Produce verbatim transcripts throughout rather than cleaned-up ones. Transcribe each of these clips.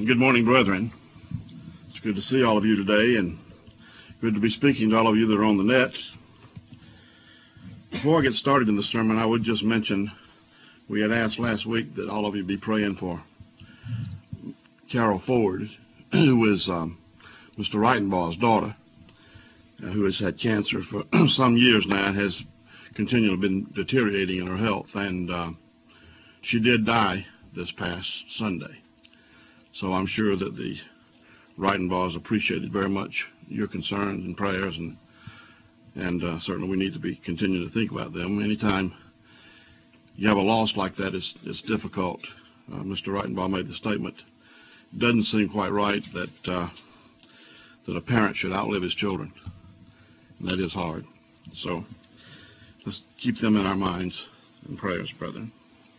Good morning, brethren. It's good to see all of you today, and good to be speaking to all of you that are on the net. Before I get started in the sermon, I would just mention we had asked last week that all of you be praying for Carol Ford, who is um, Mister Reitenbaugh's daughter, uh, who has had cancer for some years now and has continually been deteriorating in her health, and uh, she did die this past Sunday. So I'm sure that the Reitenbaughs appreciated very much your concerns and prayers, and and uh, certainly we need to be continuing to think about them. Anytime you have a loss like that, it's, it's difficult. Uh, Mister Reitenbaugh made the statement, it doesn't seem quite right that, uh, that a parent should outlive his children. And that is hard. So let's keep them in our minds and prayers, brethren.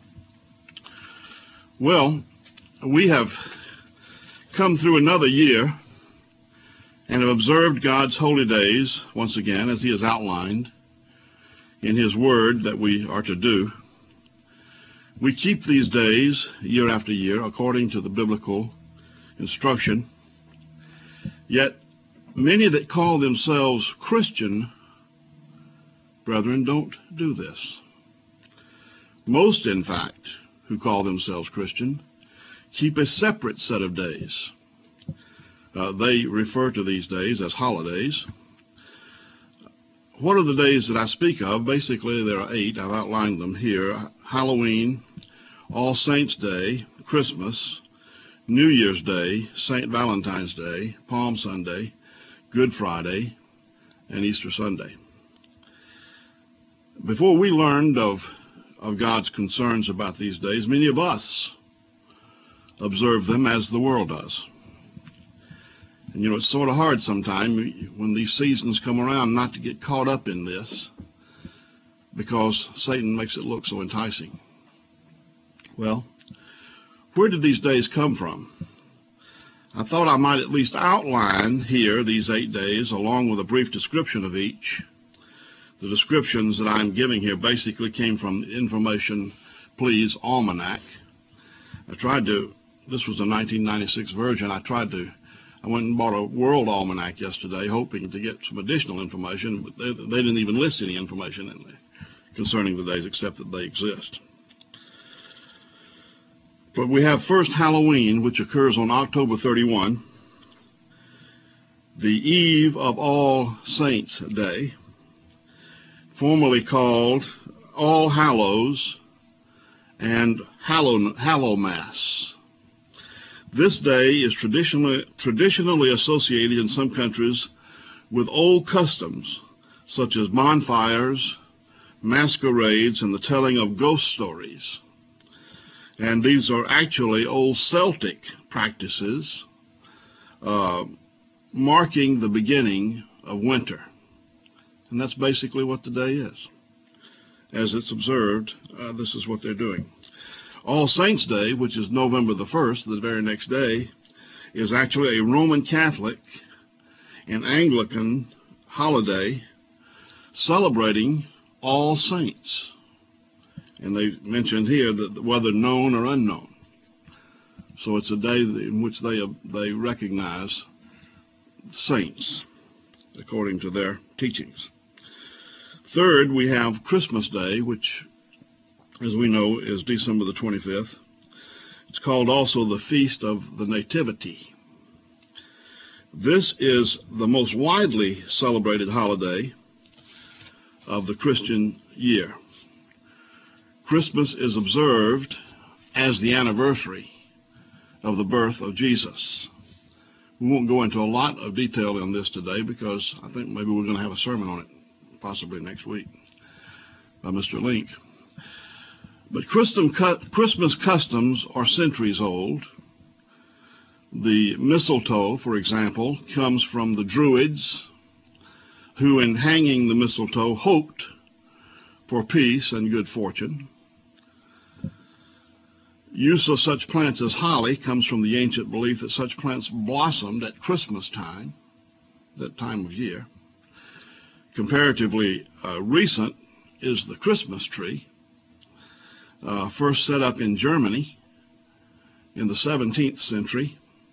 Well, we have come through another year and have observed God's holy days once again, as he has outlined in his word that we are to do. We keep these days year after year according to the biblical instruction, yet many that call themselves Christian, brethren, don't do this. Most, in fact, who call themselves Christian keep a separate set of days. Uh, they refer to these days as holidays. What are the days that I speak of? Basically, there are eight. I've outlined them here. Halloween, All Saints' Day, Christmas, New Year's Day, Saint Valentine's Day, Palm Sunday, Good Friday, and Easter Sunday. Before we learned of, of God's concerns about these days, many of us observe them as the world does. And you know, it's sort of hard sometimes when these seasons come around not to get caught up in this, because Satan makes it look so enticing. Well, where did these days come from? I thought I might at least outline here these eight days along with a brief description of each. The descriptions that I'm giving here basically came from the Information Please Almanac. I tried to, this was a nineteen ninety-six version, I tried to, I went and bought a World Almanac yesterday hoping to get some additional information, but they, they didn't even list any information in there concerning the days except that they exist. But we have first Halloween, which occurs on October thirty-first, the eve of All Saints' Day, formerly called All Hallows and Hallow, Hallowmass. This day is traditionally, traditionally associated in some countries with old customs, such as bonfires, masquerades, and the telling of ghost stories. And these are actually old Celtic practices uh, marking the beginning of winter. And that's basically what the day is. As it's observed, uh, this is what they're doing. All Saints' Day, which is November the first, the very next day, is actually a Roman Catholic and Anglican holiday celebrating all saints. And they mentioned here that whether known or unknown. So it's a day in which they, they recognize saints, according to their teachings. Third, we have Christmas Day, which, as we know, is December the twenty-fifth. It's called also the Feast of the Nativity. This is the most widely celebrated holiday of the Christian year. Christmas is observed as the anniversary of the birth of Jesus. We won't go into a lot of detail on this today because I think maybe we're going to have a sermon on it possibly next week by Mister Link. But Christmas customs are centuries old. The mistletoe, for example, comes from the Druids, who in hanging the mistletoe hoped for peace and good fortune. Use of such plants as holly comes from the ancient belief that such plants blossomed at Christmas time, that time of year. Comparatively uh, recent is the Christmas tree, uh, first set up in Germany in the seventeenth century,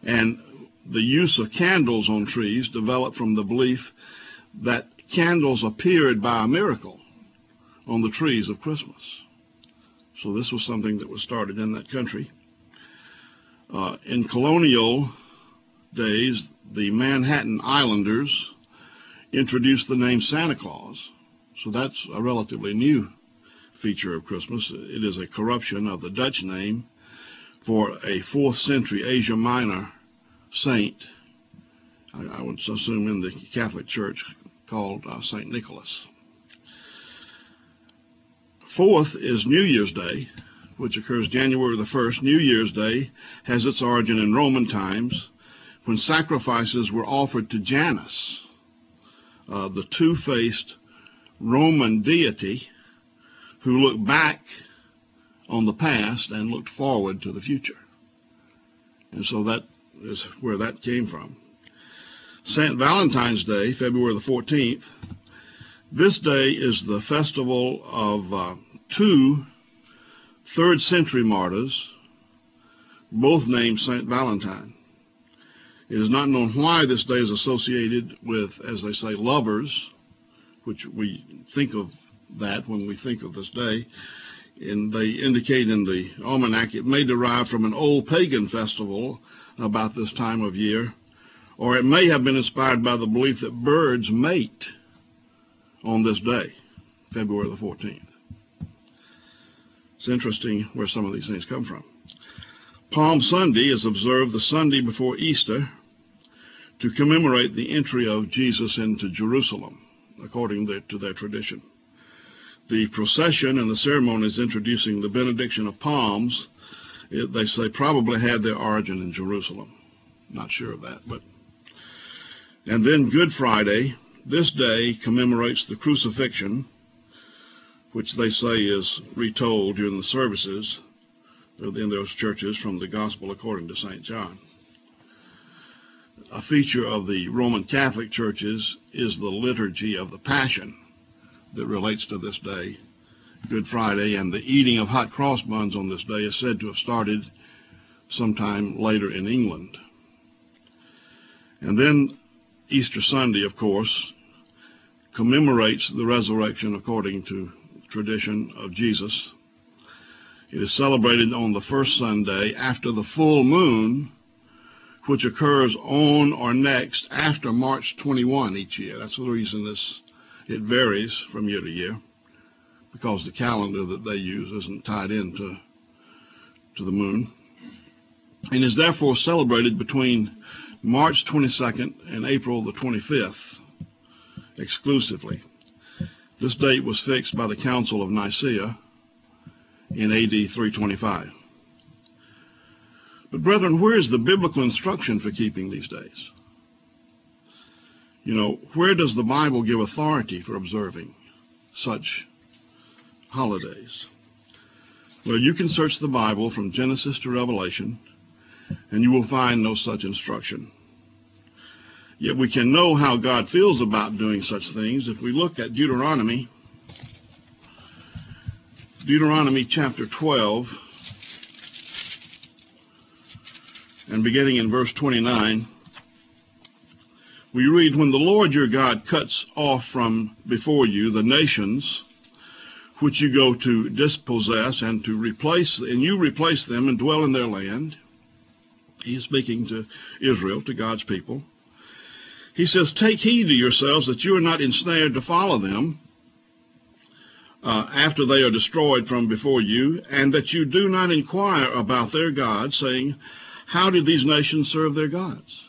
And the use of candles on trees developed from the belief that candles appeared by a miracle on the trees of Christmas. So this was something that was started in that country. Uh, in colonial days, the Manhattan Islanders introduced the name Santa Claus. So that's a relatively new feature of Christmas. It is a corruption of the Dutch name for a fourth century Asia Minor saint, I, I would assume in the Catholic Church, called uh, Saint Nicholas. Fourth is New Year's Day, which occurs January the first. New Year's Day has its origin in Roman times, when sacrifices were offered to Janus, uh, the two-faced Roman deity who looked back on the past and looked forward to the future. And so that is where that came from. Saint Valentine's Day, February the fourteenth, this day is the festival of uh, two third century martyrs, both named Saint Valentine. It is not known why this day is associated with, as they say, lovers, which we think of that when we think of this day. And they indicate in the almanac it may derive from an old pagan festival about this time of year, or it may have been inspired by the belief that birds mate on this day, February the fourteenth. It's interesting where some of these things come from. Palm Sunday is observed the Sunday before Easter to commemorate the entry of Jesus into Jerusalem, according to their tradition. The procession and the ceremonies introducing the benediction of palms, it, they say, probably had their origin in Jerusalem. Not sure of that, but. And then Good Friday, this day commemorates the crucifixion, which they say is retold during the services in those churches from the Gospel according to Saint John. A feature of the Roman Catholic churches is the liturgy of the Passion that relates to this day, Good Friday, and the eating of hot cross buns on this day is said to have started sometime later in England. And then Easter Sunday, of course, commemorates the resurrection according to tradition of Jesus. It is celebrated on the first Sunday after the full moon, which occurs on or next after March twenty-first each year. That's the reason this it varies from year to year, because the calendar that they use isn't tied into to the moon, and is therefore celebrated between March twenty-second and April the twenty-fifth exclusively. This date was fixed by the Council of Nicaea in A D three twenty-five. But brethren, where is the biblical instruction for keeping these days? You know, where does the Bible give authority for observing such holidays? Well, you can search the Bible from Genesis to Revelation, and you will find no such instruction. Yet we can know how God feels about doing such things if we look at Deuteronomy, Deuteronomy chapter twelve, and beginning in verse twenty-nine, we read, "When the Lord your God cuts off from before you the nations which you go to dispossess and to replace, and you replace them and dwell in their land," he is speaking to Israel, to God's people. He says, "Take heed to yourselves that you are not ensnared to follow them uh, after they are destroyed from before you, and that you do not inquire about their gods, saying, how did these nations serve their gods?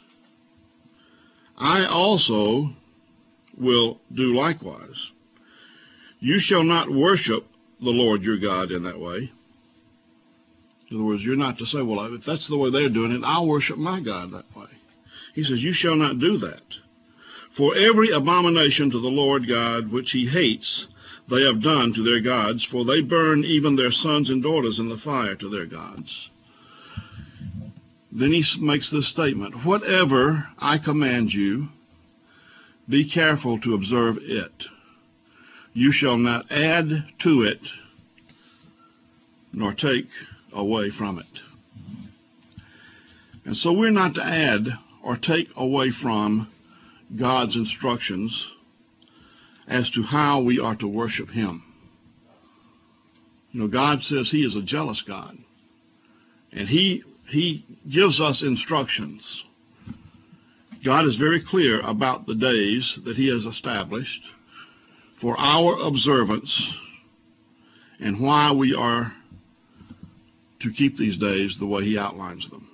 I also will do likewise. You shall not worship the Lord your God in that way." In other words, you're not to say, well, if that's the way they're doing it, I'll worship my God that way. He says, you shall not do that. For every abomination to the Lord God which he hates, they have done to their gods, for they burn even their sons and daughters in the fire to their gods. Then he makes this statement, whatever I command you, be careful to observe it. You shall not add to it, nor take away from it. And so we're not to add or take away from God's instructions as to how we are to worship Him. You know, God says He is a jealous God, and He He gives us instructions. God is very clear about the days that He has established for our observance and why we are to keep these days the way He outlines them.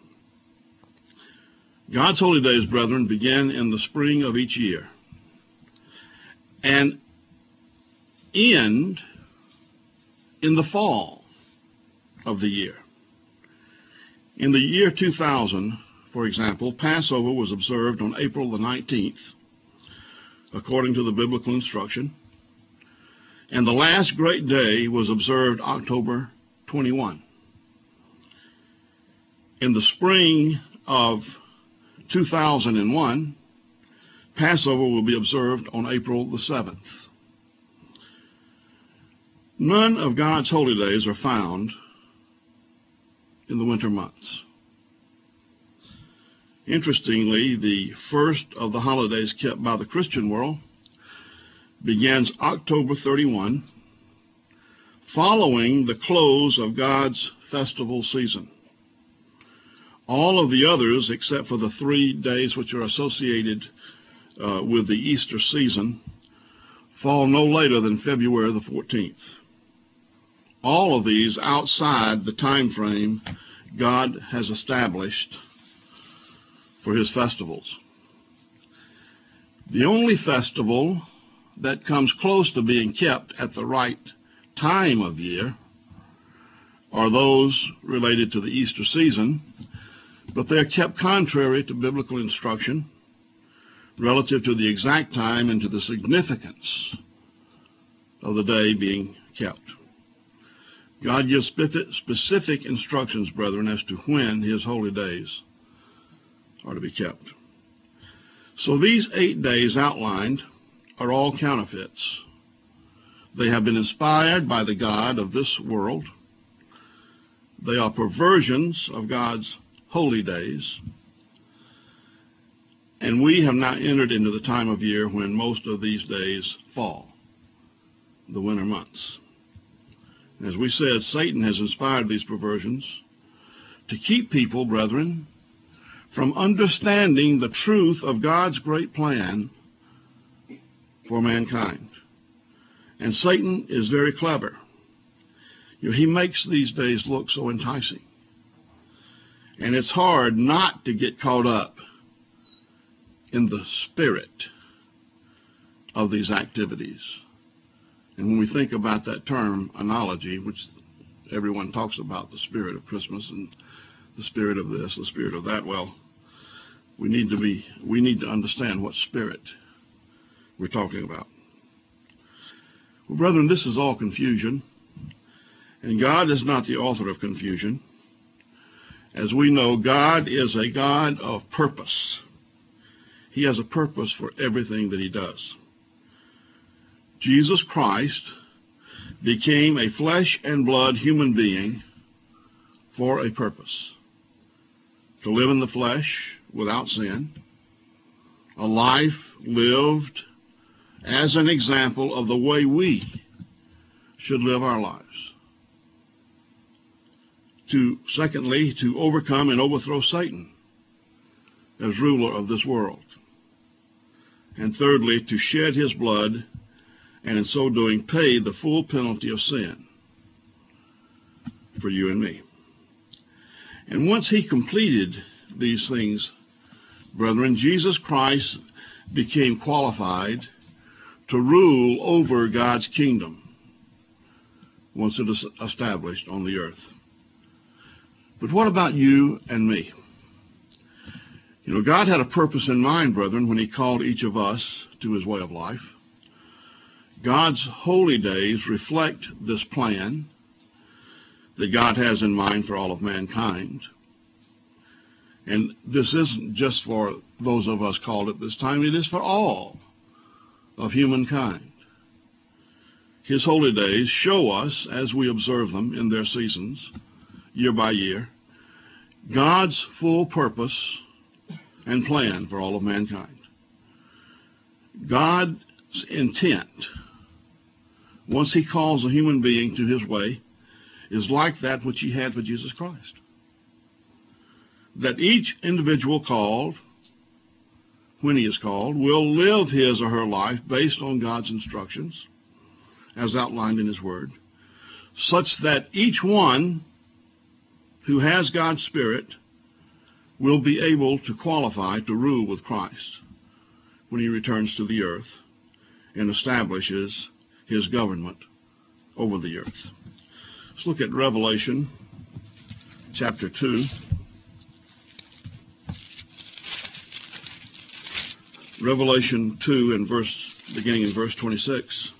God's holy days, brethren, begin in the spring of each year and end in the fall of the year. In the year two thousand, for example, Passover was observed on April the nineteenth, according to the biblical instruction, and the last great day was observed October twenty-first. In the spring of two thousand one, Passover will be observed on April the seventh. None of God's holy days are found in the winter months. Interestingly, the first of the holidays kept by the Christian world begins October thirty-first, following the close of God's festival season. All of the others, except for the three days which are associated uh, with the Easter season, fall no later than February the fourteenth. All of these outside the time frame God has established for His festivals. The only festival that comes close to being kept at the right time of year are those related to the Easter season, but they're kept contrary to biblical instruction relative to the exact time and to the significance of the day being kept. God gives specific instructions, brethren, as to when His holy days are to be kept. So these eight days outlined are all counterfeits. They have been inspired by the God of this world. They are perversions of God's holy days. And we have now entered into the time of year when most of these days fall, the winter months. As we said, Satan has inspired these perversions to keep people, brethren, from understanding the truth of God's great plan for mankind. And Satan is very clever. You know, he makes these days look so enticing. And it's hard not to get caught up in the spirit of these activities. And when we think about that term, analogy, which everyone talks about, the spirit of Christmas and the spirit of this, the spirit of that, well, we need to be, we need to understand what spirit we're talking about. Well, brethren, this is all confusion, and God is not the author of confusion. As we know, God is a God of purpose. He has a purpose for everything that He does. Jesus Christ became a flesh and blood human being for a purpose. To live in the flesh without sin, a life lived as an example of the way we should live our lives. To, secondly, to overcome and overthrow Satan as ruler of this world. And thirdly, to shed His blood and in so doing pay the full penalty of sin for you and me. And once He completed these things, brethren, Jesus Christ became qualified to rule over God's kingdom once it is established on the earth. But what about you and me? You know, God had a purpose in mind, brethren, when He called each of us to His way of life. God's holy days reflect this plan that God has in mind for all of mankind. And this isn't just for those of us called at this time. It is for all of humankind. His holy days show us, as we observe them in their seasons, year by year, God's full purpose and plan for all of mankind. God's intent, once he calls a human being to his way, is like that which he had for Jesus Christ. That each individual called, when he is called, will live his or her life based on God's instructions, as outlined in his word, such that each one who has God's Spirit will be able to qualify to rule with Christ when he returns to the earth and establishes his government over the earth. Let's look at Revelation chapter two. Revelation two, and verse, beginning in verse twenty-six.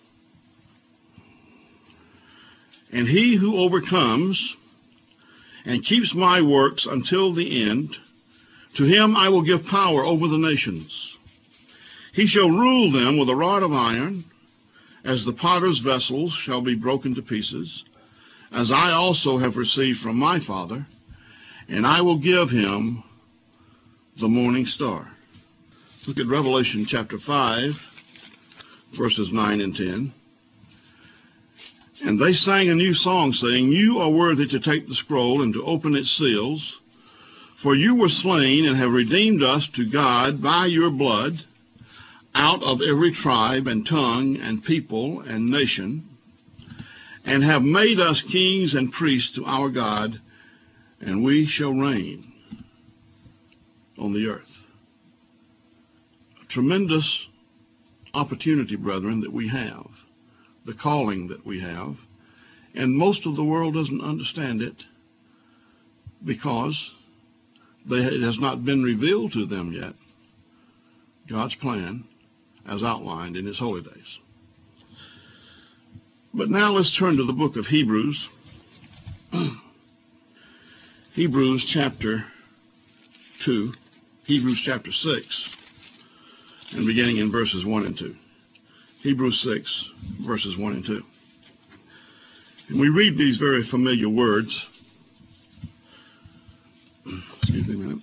And he who overcomes and keeps my works until the end, to him I will give power over the nations. He shall rule them with a rod of iron, as the potter's vessels shall be broken to pieces, as I also have received from my Father, and I will give him the morning star. Look at Revelation chapter five, verses nine and ten. And they sang a new song, saying, You are worthy to take the scroll and to open its seals, for you were slain and have redeemed us to God by your blood out of every tribe and tongue and people and nation, and have made us kings and priests to our God, and we shall reign on the earth. A tremendous opportunity, brethren, that we have, the calling that we have, and most of the world doesn't understand it because they, it has not been revealed to them yet, God's plan as outlined in his holy days. But now let's turn to the book of Hebrews. Hebrews chapter two, Hebrews chapter six, and beginning in verses one and two. Hebrews six, verses one and two. And we read these very familiar words. Excuse me a minute.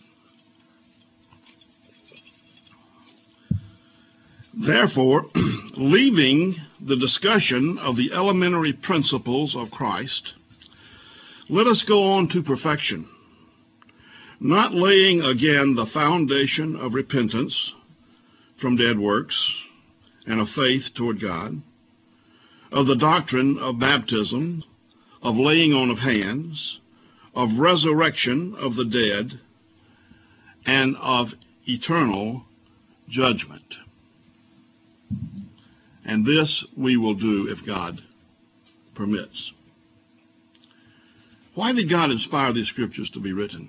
Therefore, leaving the discussion of the elementary principles of Christ, let us go on to perfection, not laying again the foundation of repentance from dead works and of faith toward God, of the doctrine of baptism, of laying on of hands, of resurrection of the dead, and of eternal judgment. And this we will do if God permits. Why did God inspire these scriptures to be written?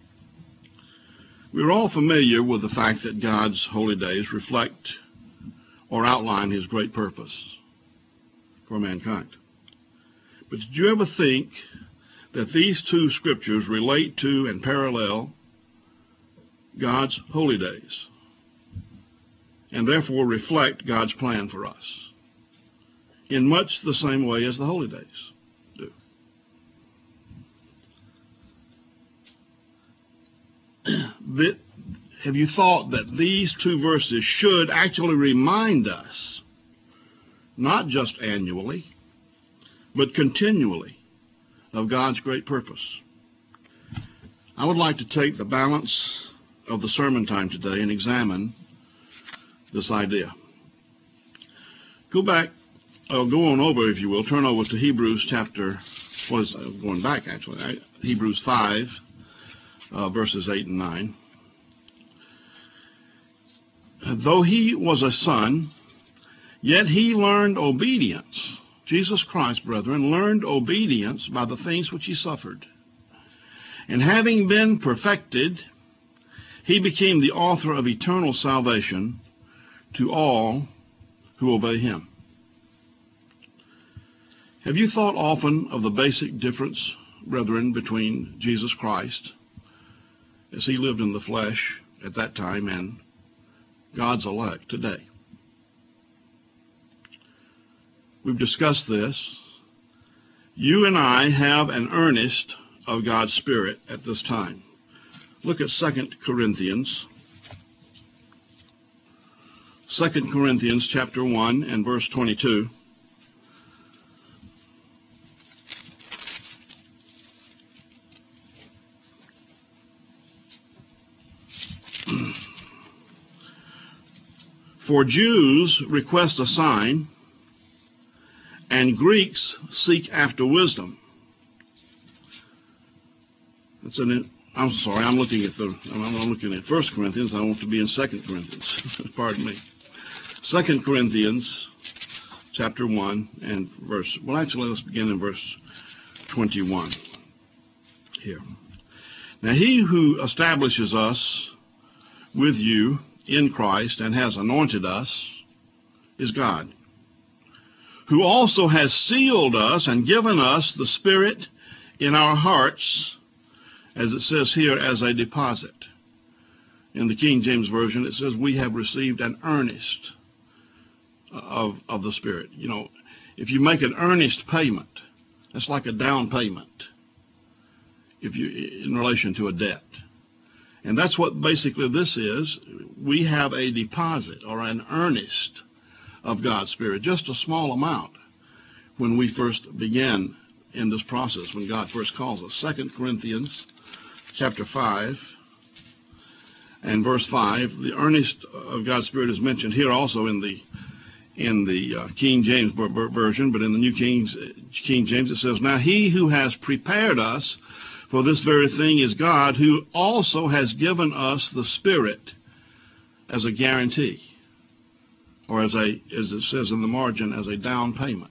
We're all familiar with the fact that God's holy days reflect or outline his great purpose for mankind. But did you ever think that these two scriptures relate to and parallel God's holy days, and therefore reflect God's plan for us in much the same way as the holy days do? But have you thought that these two verses should actually remind us, not just annually, but continually, of God's great purpose? I would like to take the balance of the sermon time today and examine this idea. Go back, uh, go on over, if you will, turn over to Hebrews chapter, what is uh, going back actually, right? Hebrews five, uh, verses eight and nine. Though he was a son, yet he learned obedience. Jesus Christ, brethren, learned obedience by the things which he suffered. And having been perfected, he became the author of eternal salvation to all who obey him. Have you thought often of the basic difference, brethren, between Jesus Christ, as he lived in the flesh at that time, and God's elect today? We've discussed this. You and I have an earnest of God's Spirit at this time. Look at Second Corinthians. Second Corinthians chapter one and verse twenty-two. For Jews request a sign, and Greeks seek after wisdom. That's an, I'm sorry, I'm looking at the I'm looking at First Corinthians. I want to be in Second Corinthians. Pardon me. Second Corinthians chapter one and verse. Well, actually, let's begin in verse twenty-one. Here. Now, he who establishes us with you in Christ and has anointed us is God, who also has sealed us and given us the Spirit in our hearts, as it says here, as a deposit. In the King James Version, it says, we have received an earnest of, of the Spirit. You know, if you make an earnest payment, that's like a down payment if you in relation to a debt. And that's what basically this is. We have a deposit or an earnest of God's Spirit, just a small amount when we first began in this process, when God first calls us. Second Corinthians chapter five and verse five, the earnest of God's Spirit is mentioned here also in the in the uh, King James Version, but in the New King, King James it says, now he who has prepared us for this very thing is God, who also has given us the Spirit as a guarantee, or as a, as it says in the margin, as a down payment.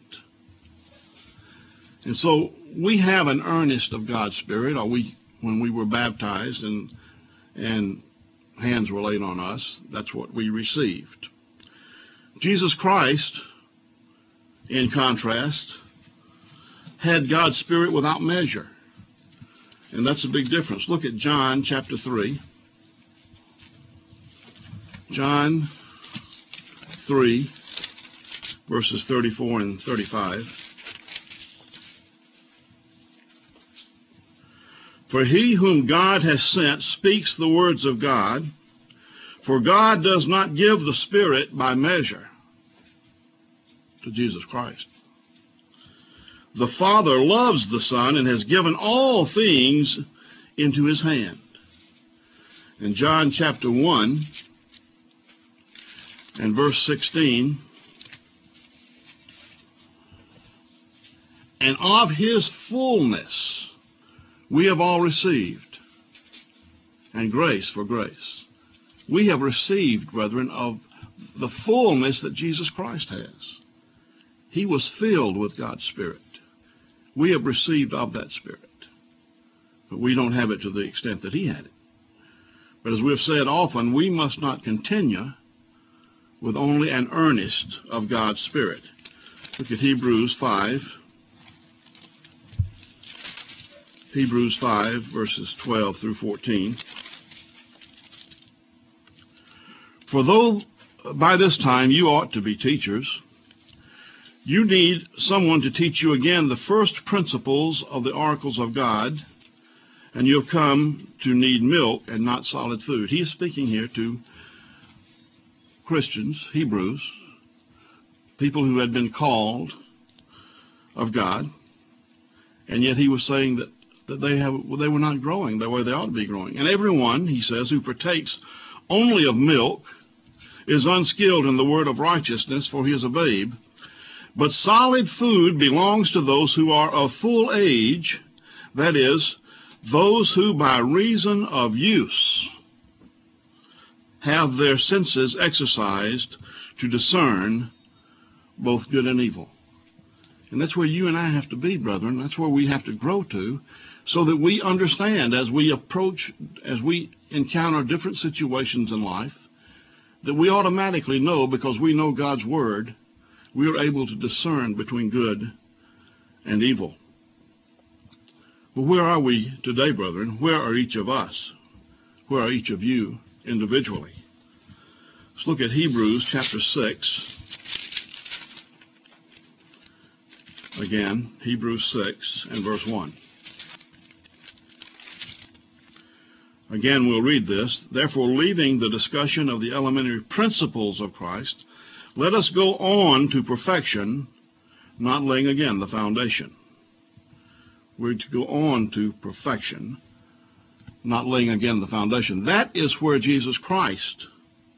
And so we have an earnest of God's Spirit, or we, when we were baptized and and hands were laid on us, that's what we received. Jesus Christ, in contrast, had God's Spirit without measure. And that's a big difference. Look at John chapter three. John three, verses thirty-four and thirty-five. For he whom God has sent speaks the words of God, for God does not give the Spirit by measure to Jesus Christ. The Father loves the Son and has given all things into his hand. In John chapter one and verse sixteen, and of his fullness we have all received, and grace for grace. We have received, brethren, of the fullness that Jesus Christ has. He was filled with God's Spirit. We have received of that Spirit, but we don't have it to the extent that he had it. But as we've said often, we must not continue with only an earnest of God's Spirit. Look at Hebrews five. Hebrews five, verses twelve through fourteen. For though by this time you ought to be teachers, you need someone to teach you again the first principles of the oracles of God, and you have come to need milk and not solid food. He is speaking here to Christians, Hebrews, people who had been called of God, and yet he was saying that, that they, have, well, they were not growing the way they ought to be growing. And everyone, he says, who partakes only of milk is unskilled in the word of righteousness, for he is a babe. But solid food belongs to those who are of full age, that is, those who by reason of use have their senses exercised to discern both good and evil. And that's where you and I have to be, brethren. That's where we have to grow to, so that we understand as we approach, as we encounter different situations in life, that we automatically know, because we know God's Word, we are able to discern between good and evil. Well, where are we today, brethren? Where are each of us? Where are each of you individually? Let's look at Hebrews chapter six. Again, Hebrews six and verse one. Again, we'll read this. Therefore, leaving the discussion of the elementary principles of Christ, let us go on to perfection, not laying again the foundation. We're to go on to perfection, not laying again the foundation. That is where Jesus Christ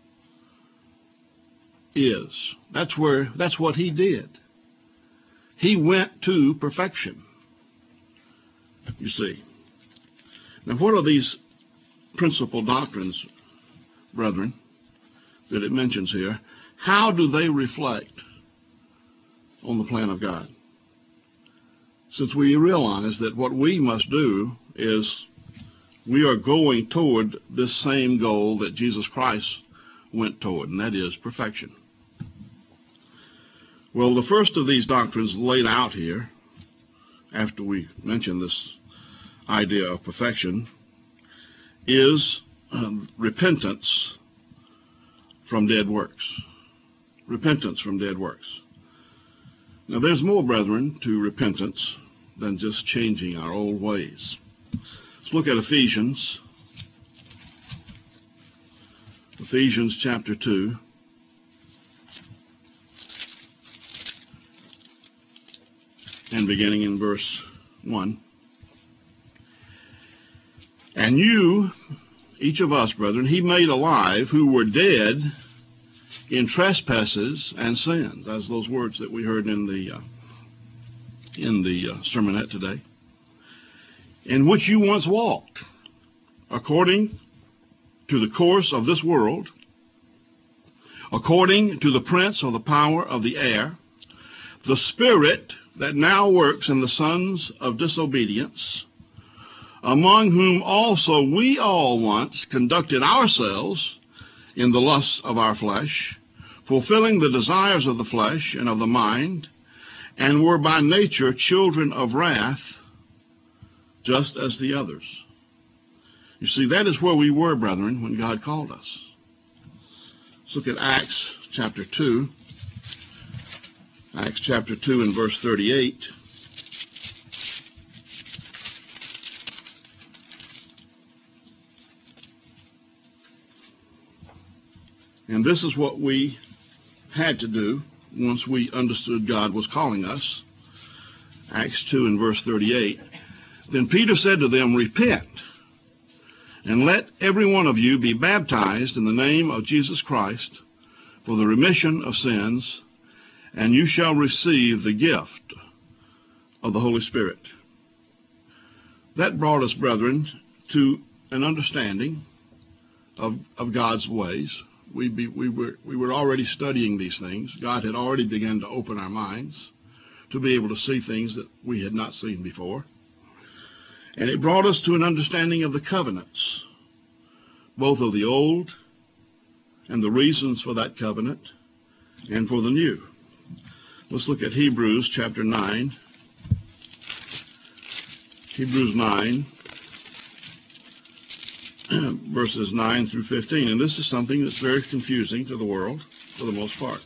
is. That's where, that's what he did. He went to perfection, you see. Now, what are these principal doctrines, brethren, that it mentions here? How do they reflect on the plan of God? Since we realize that what we must do is we are going toward this same goal that Jesus Christ went toward, and that is perfection. Well, the first of these doctrines laid out here, after we mention this idea of perfection, is um, repentance from dead works. Repentance from dead works. Now, there's more, brethren, to repentance than just changing our old ways. Let's look at Ephesians. Ephesians chapter two. And beginning in verse one. And you, each of us, brethren, he made alive who were dead in trespasses and sins, as those words that we heard in the uh, in the uh, sermonette today, in which you once walked, according to the course of this world, according to the prince of the power of the air, the spirit that now works in the sons of disobedience, among whom also we all once conducted ourselves in the lusts of our flesh, fulfilling the desires of the flesh and of the mind, and were by nature children of wrath, just as the others. You see, that is where we were, brethren, when God called us. Let's look at Acts chapter two. Acts chapter two and verse thirty-eight. And this is what we had to do once we understood God was calling us. Acts two and verse thirty-eight. Then Peter said to them, repent, and let every one of you be baptized in the name of Jesus Christ for the remission of sins, and you shall receive the gift of the Holy Spirit. That brought us, brethren, to an understanding of, of God's ways. We, be, we, were, we were already studying these things. God had already begun to open our minds to be able to see things that we had not seen before. And it brought us to an understanding of the covenants, both of the old and the reasons for that covenant and for the new. Let's look at Hebrews chapter nine. Hebrews nine. Verses nine through fifteen. And this is something that's very confusing to the world for the most part.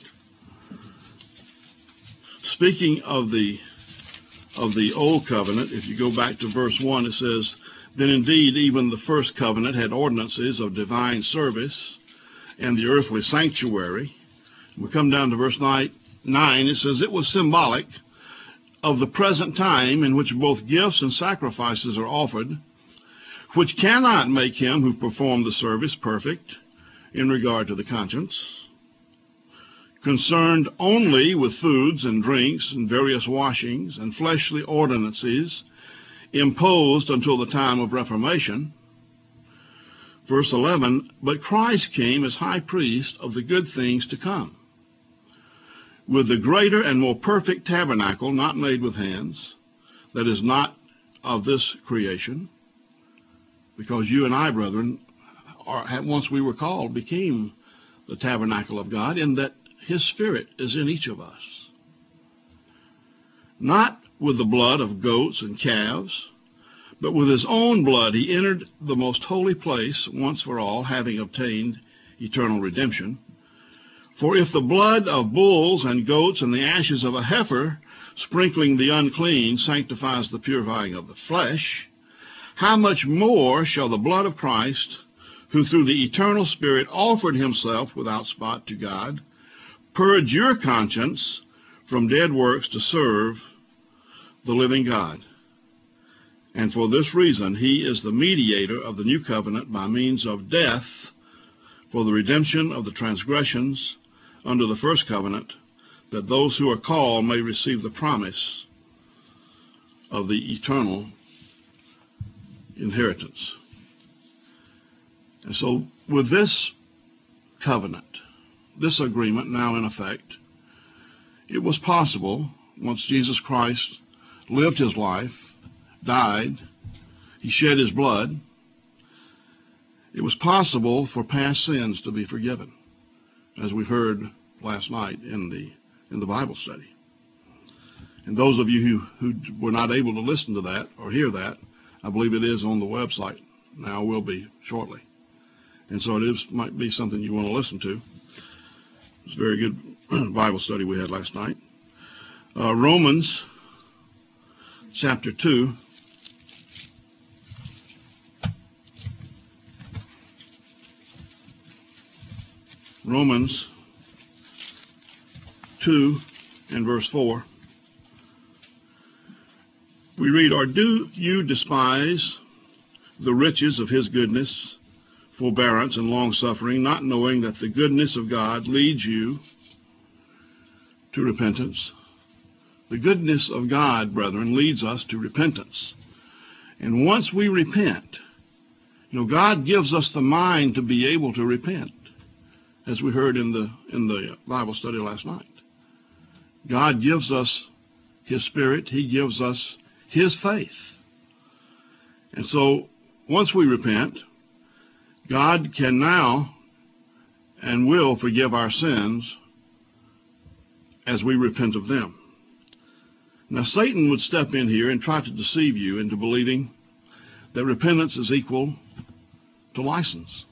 Speaking of the of the old covenant, if you go back to verse one, it says, then indeed even the first covenant had ordinances of divine service and the earthly sanctuary. We come down to verse nine, it says, it was symbolic of the present time in which both gifts and sacrifices are offered, which cannot make him who performed the service perfect in regard to the conscience, concerned only with foods and drinks and various washings and fleshly ordinances imposed until the time of Reformation. Verse eleven, but Christ came as high priest of the good things to come, with the greater and more perfect tabernacle, not made with hands, that is not of this creation. Because you and I, brethren, are, once we were called, became the tabernacle of God, in that his Spirit is in each of us. Not with the blood of goats and calves, but with his own blood he entered the most holy place once for all, having obtained eternal redemption. For if the blood of bulls and goats and the ashes of a heifer, sprinkling the unclean, sanctifies the purifying of the flesh, how much more shall the blood of Christ, who through the eternal Spirit offered himself without spot to God, purge your conscience from dead works to serve the living God? And for this reason he is the mediator of the new covenant by means of death for the redemption of the transgressions under the first covenant, that those who are called may receive the promise of the eternal inheritance. And so with this covenant, this agreement now in effect, it was possible, once Jesus Christ lived his life, died, he shed his blood, it was possible for past sins to be forgiven, as we heard last night in the in the Bible study. And those of you who, who were not able to listen to that or hear that, I believe it is on the website now, will be shortly. And so it is, might be something you want to listen to. It's a very good Bible study we had last night. Uh, Romans chapter two. Romans two and verse four. We read, or do you despise the riches of his goodness, forbearance, and long-suffering, not knowing that the goodness of God leads you to repentance? The goodness of God, brethren, leads us to repentance. And once we repent, you know, God gives us the mind to be able to repent, as we heard in the in the Bible study last night. God gives us his Spirit. He gives us his faith. And so once we repent, God can now and will forgive our sins as we repent of them. Now, Satan would step in here and try to deceive you into believing that repentance is equal to license.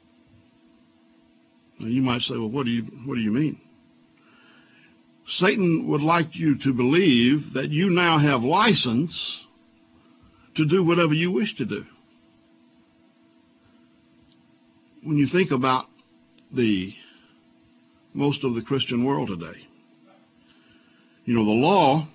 Now, you might say, well, what do you, what do you mean? Satan would like you to believe that you now have license to do whatever you wish to do. When you think about the most of the Christian world today, you know, the law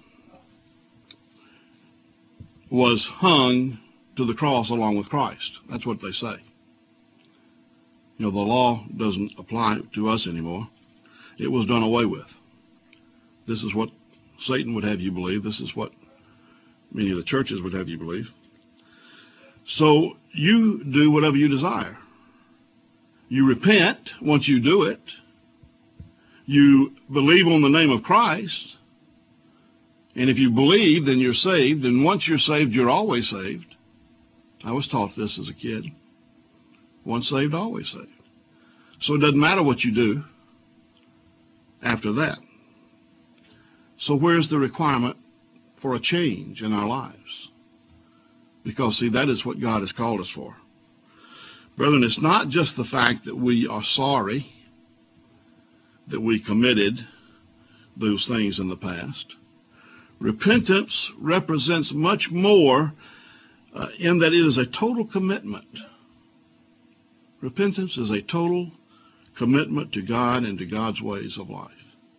was hung to the cross along with Christ. That's what they say. You know, the law doesn't apply to us anymore. It was done away with. This is what Satan would have you believe. This is what many of the churches would have you believe. So you do whatever you desire. You repent once you do it. You believe on the name of Christ. And if you believe, then you're saved. And once you're saved, you're always saved. I was taught this as a kid. Once saved, always saved. So it doesn't matter what you do after that. So where's the requirement for a change in our lives? Because, see, that is what God has called us for. Brethren, it's not just the fact that we are sorry that we committed those things in the past. Repentance represents much more uh, in that it is a total commitment. Repentance is a total commitment to God and to God's ways of life.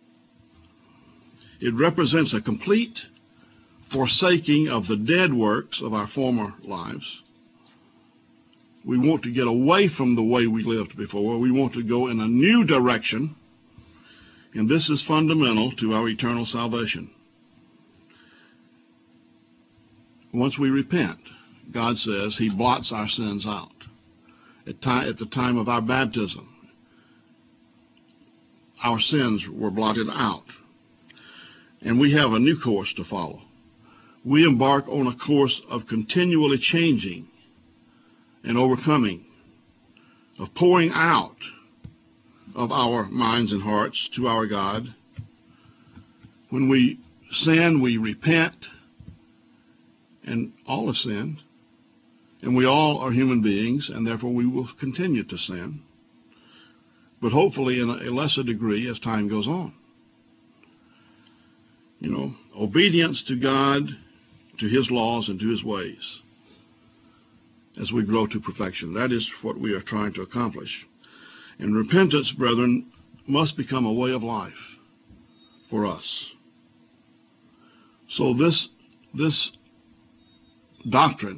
It represents a complete forsaking of the dead works of our former lives. We want to get away from the way we lived before. We want to go in a new direction, and this is fundamental to our eternal salvation. Once we repent, God says he blots our sins out. At, time, at the time of our baptism, our sins were blotted out. And we have a new course to follow. We embark on a course of continually changing and overcoming, of pouring out of our minds and hearts to our God. When we sin, we repent, and all have sinned. And we all are human beings, and therefore we will continue to sin, but hopefully in a lesser degree as time goes on. You know, obedience to God, to his laws, and to his ways as we grow to perfection. That is what we are trying to accomplish. And repentance, brethren, must become a way of life for us. So this, this doctrine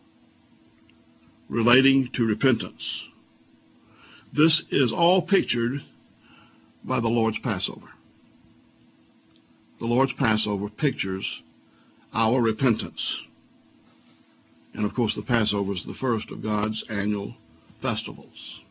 relating to repentance, this is all pictured by the Lord's Passover. The Lord's Passover pictures our repentance. And of course, the Passover is the first of God's annual festivals.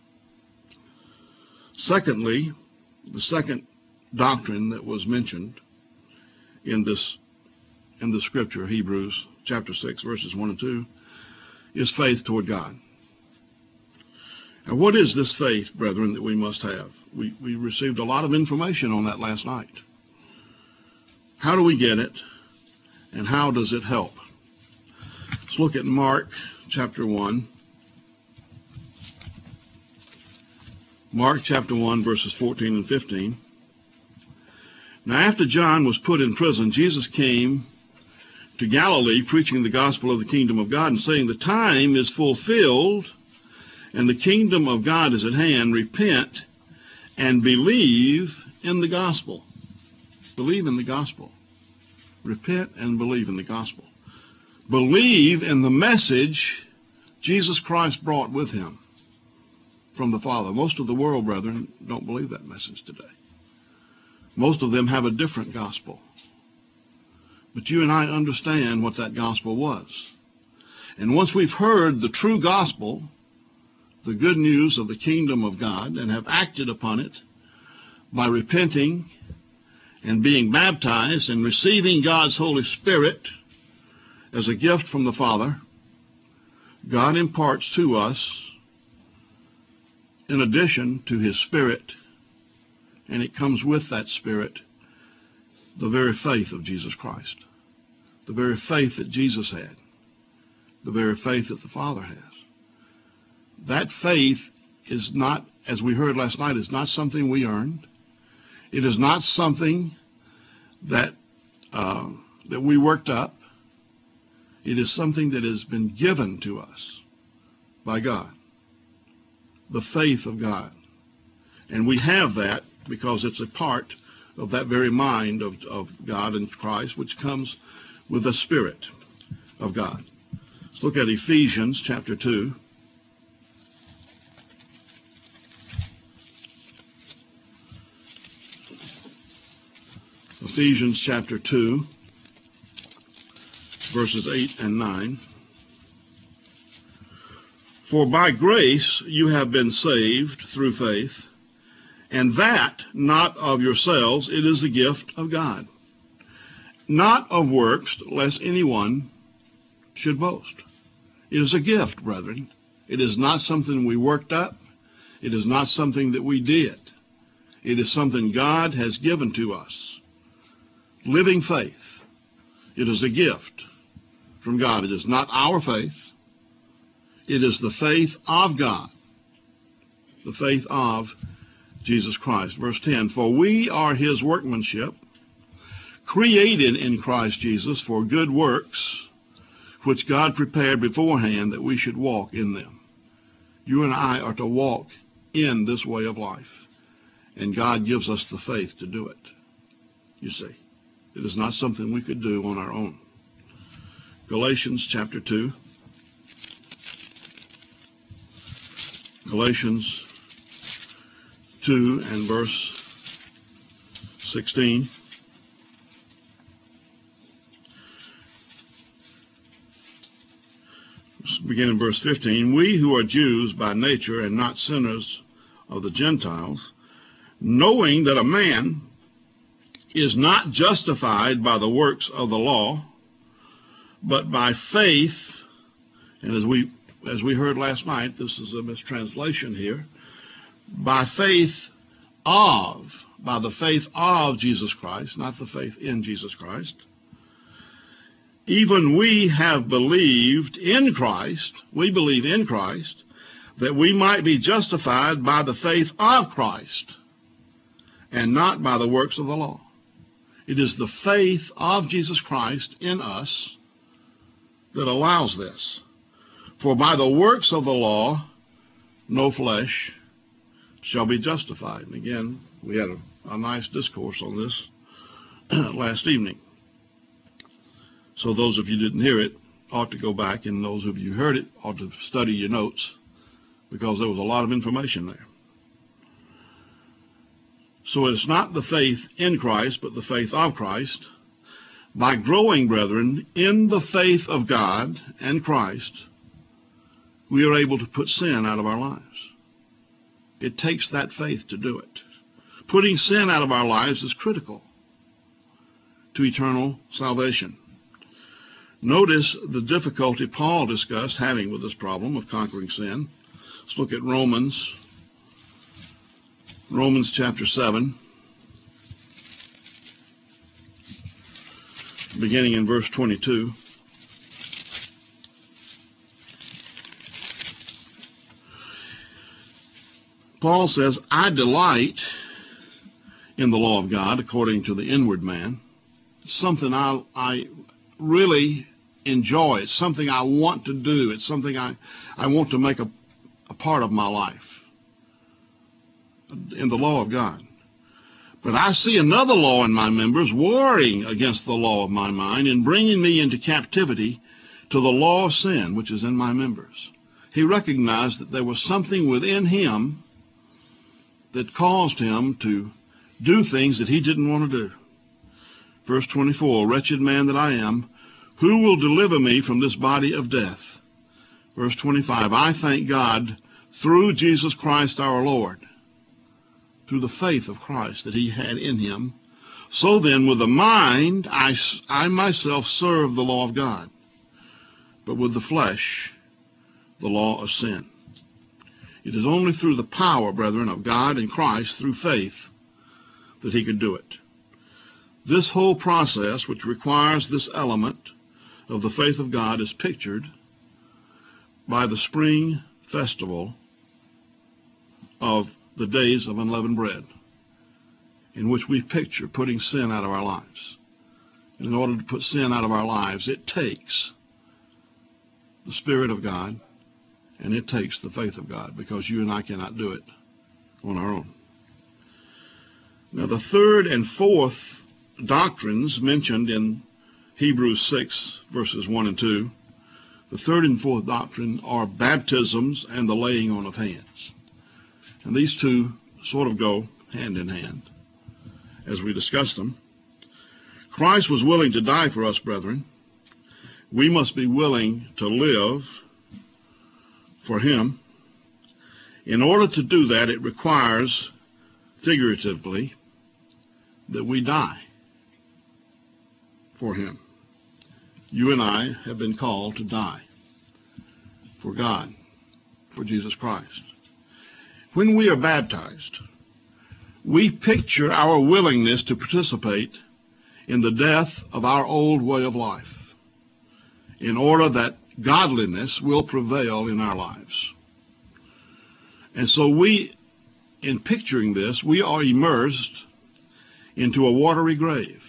Secondly, the second doctrine that was mentioned in this in the scripture, Hebrews chapter six, verses one and two, is faith toward God. Now, what is this faith, brethren, that we must have? We, we received a lot of information on that last night. How do we get it, and how does it help? Let's look at Mark chapter one. Mark chapter one, verses fourteen and fifteen. Now, after John was put in prison, Jesus came to Galilee, preaching the gospel of the kingdom of God, and saying, the time is fulfilled, and the kingdom of God is at hand. Repent and believe in the gospel. Believe in the gospel. Repent and believe in the gospel. Believe in the message Jesus Christ brought with him from the Father. Most of the world, brethren, don't believe that message today. Most of them have a different gospel. But you and I understand what that gospel was. And once we've heard the true gospel, the good news of the kingdom of God, and have acted upon it by repenting and being baptized and receiving God's Holy Spirit as a gift from the Father, God imparts to us, in addition to his Spirit, and it comes with that Spirit, the very faith of Jesus Christ, the very faith that Jesus had, the very faith that the Father has. That faith is not, as we heard last night, is not something we earned. It is not something that uh, that we worked up. It is something that has been given to us by God, the faith of God. And we have that because it's a part of that very mind of, of God and Christ, which comes with the Spirit of God. Let's look at Ephesians chapter two. Ephesians chapter two, verses eight and nine. For by grace you have been saved through faith, and that not of yourselves, it is the gift of God, not of works, lest anyone should boast. It is a gift, brethren. It is not something we worked up. It is not something that we did. It is something God has given to us. Living faith. It is a gift from God. It is not our faith. It is the faith of God, the faith of Jesus Christ. Verse ten, for we are his workmanship, created in Christ Jesus for good works, which God prepared beforehand that we should walk in them. You and I are to walk in this way of life, and God gives us the faith to do it. You see, it is not something we could do on our own. Galatians chapter two. Galatians two and verse sixteen. Let's begin in verse fifteen. We who are Jews by nature and not sinners of the Gentiles, knowing that a man is not justified by the works of the law, but by faith, and as we as we heard last night, this is a mistranslation here, by faith of, by the faith of Jesus Christ, not the faith in Jesus Christ. Even we have believed in Christ, we believe in Christ, that we might be justified by the faith of Christ, and not by the works of the law. It is the faith of Jesus Christ in us that allows this. For by the works of the law, no flesh shall be justified. And again, we had a, a nice discourse on this last evening. So those of you who didn't hear it ought to go back, and those of you who heard it ought to study your notes, because there was a lot of information there. So it's not the faith in Christ, but the faith of Christ. By growing, brethren, in the faith of God and Christ, we are able to put sin out of our lives. It takes that faith to do it. Putting sin out of our lives is critical to eternal salvation. Notice the difficulty Paul discussed having with this problem of conquering sin. Let's look at Romans, Romans chapter seven, beginning in verse twenty-two. Paul says, I delight in the law of God according to the inward man. It's something I, I really enjoy. It's something I want to do. It's something I, I want to make a, a part of my life, in the law of God. But I see another law in my members, warring against the law of my mind and bringing me into captivity to the law of sin, which is in my members. He recognized that there was something within him that caused him to do things that he didn't want to do. Verse twenty-four, wretched man that I am, who will deliver me from this body of death? Verse twenty-five, I thank God through Jesus Christ our Lord, through the faith of Christ that he had in him. So then, with the mind, I, I myself serve the law of God, but with the flesh, the law of sin. It is only through the power, brethren, of God and Christ, through faith, that he could do it. This whole process, which requires this element of the faith of God, is pictured by the spring festival of the days of unleavened bread, in which we picture putting sin out of our lives. And in order to put sin out of our lives, it takes the Spirit of God, and it takes the faith of God, because you and I cannot do it on our own. Now, the third and fourth doctrines mentioned in Hebrews six, verses one and two, the third and fourth doctrine are baptisms and the laying on of hands. And these two sort of go hand in hand as we discuss them. Christ was willing to die for us, brethren. We must be willing to live for him. In order to do that, it requires, figuratively, that we die for him. You and I have been called to die for God, for Jesus Christ. When we are baptized, we picture our willingness to participate in the death of our old way of life, in order that godliness will prevail in our lives. And so we, in picturing this, we are immersed into a watery grave,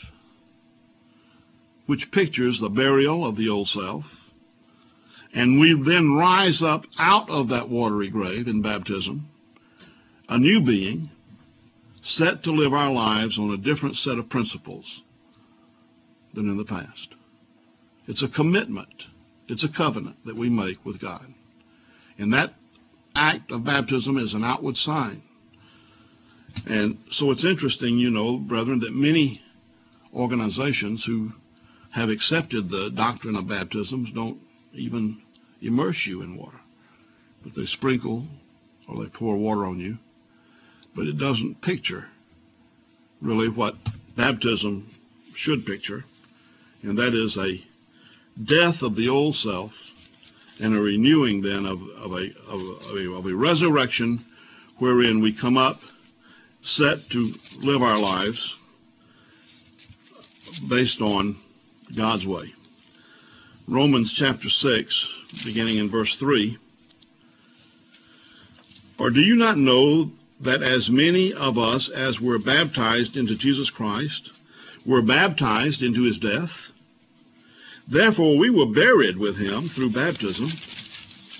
which pictures the burial of the old self, and we then rise up out of that watery grave in baptism, a new being, set to live our lives on a different set of principles than in the past. It's a commitment. It's a covenant that we make with God. And that act of baptism is an outward sign. And so it's interesting, you know, brethren, that many organizations who have accepted the doctrine of baptisms don't even immerse you in water, but they sprinkle or they pour water on you. But it doesn't picture really what baptism should picture, and that is a death of the old self and a renewing then of, of, a, of, a, of a resurrection wherein we come up set to live our lives based on God's way. Romans chapter six, beginning in verse three. Or do you not know that as many of us as were baptized into Jesus Christ were baptized into his death? Therefore we were buried with him through baptism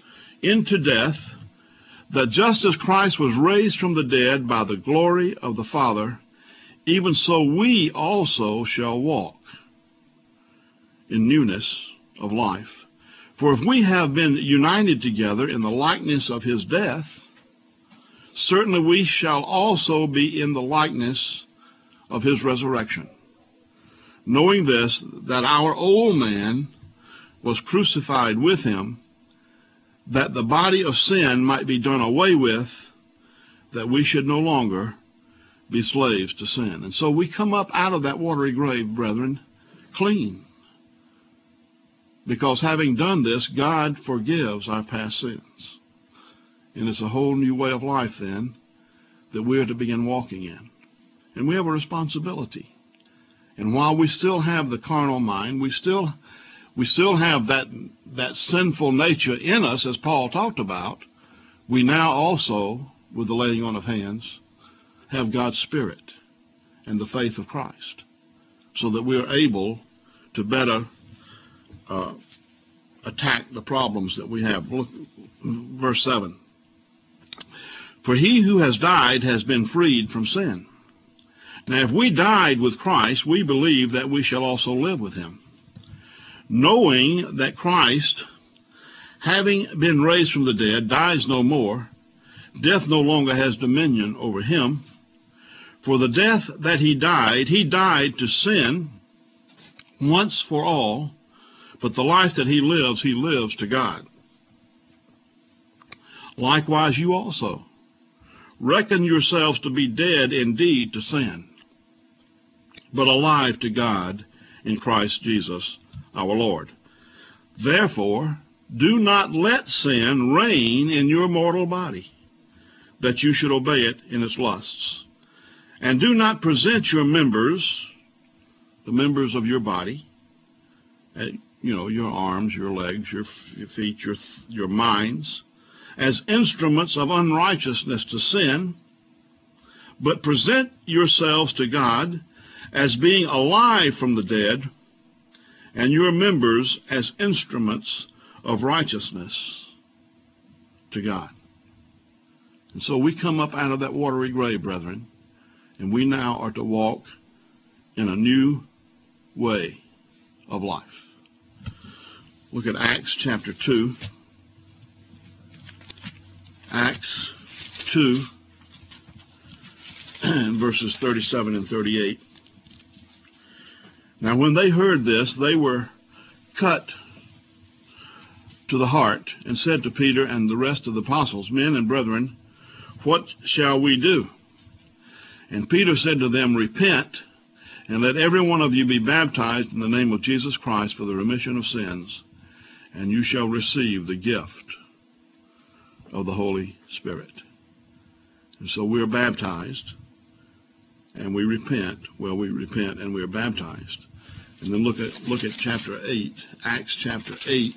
into death, that just as Christ was raised from the dead by the glory of the Father, even so we also shall walk in newness of life. For if we have been united together in the likeness of his death, certainly we shall also be in the likeness of his resurrection. Knowing this, that our old man was crucified with him, that the body of sin might be done away with, that we should no longer be slaves to sin. And so we come up out of that watery grave, brethren, clean. Because having done this, God forgives our past sins. And it's a whole new way of life then that we are to begin walking in. And we have a responsibility. And while we still have the carnal mind, we still we still have that that sinful nature in us, as Paul talked about, we now also, with the laying on of hands, have God's Spirit and the faith of Christ, so that we are able to better uh, attack the problems that we have. Look, verse seven. For he who has died has been freed from sin. Now, if we died with Christ, we believe that we shall also live with him, knowing that Christ, having been raised from the dead, dies no more. Death no longer has dominion over him. For the death that he died, he died to sin once for all, but the life that he lives, he lives to God. Likewise, you also reckon yourselves to be dead indeed to sin, but alive to God in Christ Jesus our Lord. Therefore, do not let sin reign in your mortal body, that you should obey it in its lusts. And do not present your members, the members of your body, you know, your arms, your legs, your, your feet, your, your minds, as instruments of unrighteousness to sin, but present yourselves to God as being alive from the dead, and your members as instruments of righteousness to God. And so we come up out of that watery grave, brethren, and we now are to walk in a new way of life. Look at Acts chapter two. Acts two, verses thirty-seven and thirty-eight. Now when they heard this, they were cut to the heart, and said to Peter and the rest of the apostles, Men and brethren, what shall we do? And Peter said to them, Repent, and let every one of you be baptized in the name of Jesus Christ for the remission of sins, and you shall receive the gift of the Holy Spirit. And so we are baptized, and we repent. Well, we repent and we are baptized. And then look at look at chapter eight, Acts chapter eight,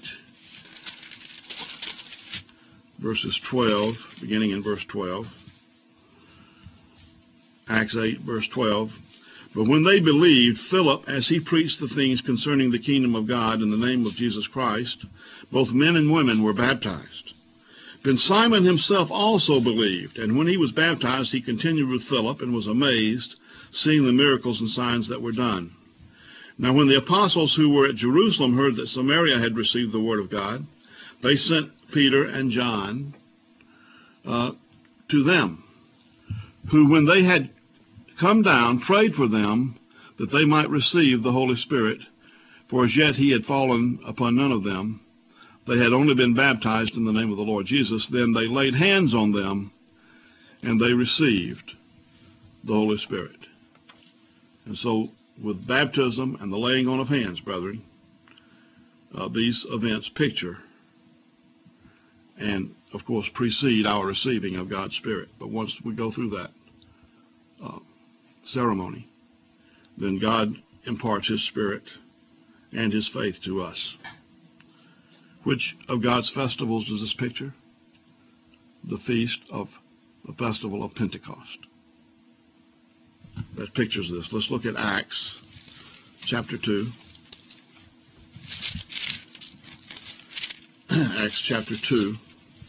verses twelve, beginning in verse twelve. Acts eight, verse twelve. But when they believed Philip, as he preached the things concerning the kingdom of God in the name of Jesus Christ, both men and women were baptized. Then Simon himself also believed, and when he was baptized, he continued with Philip and was amazed, seeing the miracles and signs that were done. Now when the apostles who were at Jerusalem heard that Samaria had received the word of God, they sent Peter and John uh, to them, who, when they had come down, prayed for them that they might receive the Holy Spirit, for as yet he had fallen upon none of them. They had only been baptized in the name of the Lord Jesus. Then they laid hands on them, and they received the Holy Spirit. And so, with baptism and the laying on of hands, brethren, uh, these events picture and, of course, precede our receiving of God's Spirit. But once we go through that uh, ceremony, then God imparts His Spirit and His faith to us. Which of God's festivals does this picture? The feast of the festival of Pentecost. That pictures this. Let's look at Acts chapter two. Acts chapter two.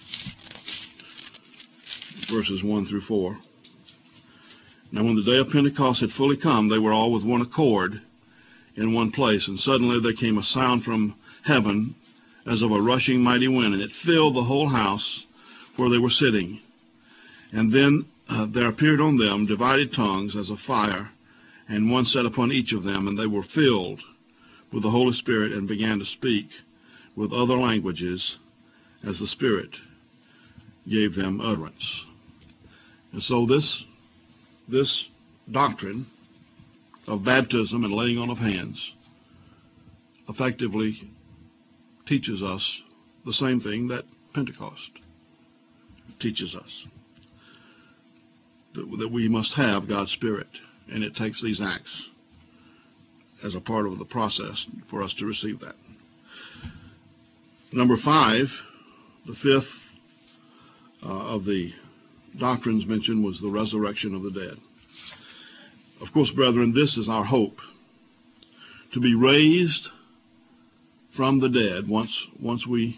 verses one through four. Now when the day of Pentecost had fully come, they were all with one accord in one place, and suddenly there came a sound from heaven as of a rushing mighty wind, and it filled the whole house where they were sitting. And then uh, there appeared on them divided tongues as of fire, and one sat upon each of them, and they were filled with the Holy Spirit and began to speak with other languages as the Spirit gave them utterance. And so this, this doctrine of baptism and laying on of hands effectively teaches us the same thing that Pentecost teaches us, that, that we must have God's Spirit, and it takes these acts as a part of the process for us to receive that. Number five, the fifth uh, of the doctrines mentioned was the resurrection of the dead. Of course, brethren, this is our hope, to be raised from the dead once, once we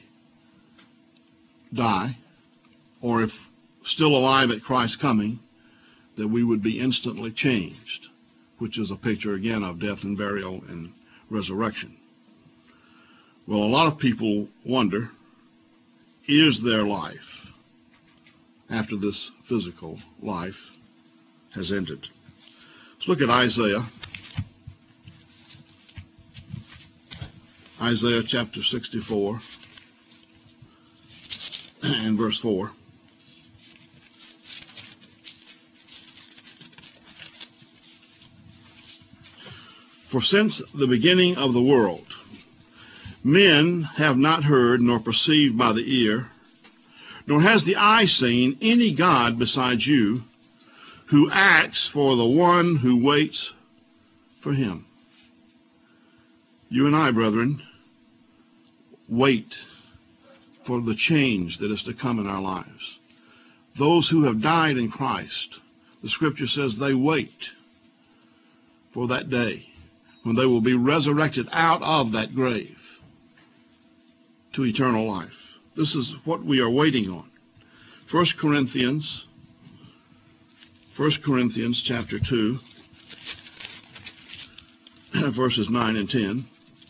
die, or if still alive at Christ's coming, that we would be instantly changed, which is a picture again of death and burial and resurrection. Well, a lot of people wonder, is there life after this physical life has ended? Let's look at Isaiah. Isaiah chapter sixty-four and verse four. For since the beginning of the world, men have not heard nor perceived by the ear, nor has the eye seen any God besides you, who acts for the one who waits for him. You and I, brethren, wait for the change that is to come in our lives. Those who have died in Christ, the Scripture says they wait for that day when they will be resurrected out of that grave to eternal life. This is what we are waiting on. First Corinthians, First Corinthians chapter two, verses nine and ten.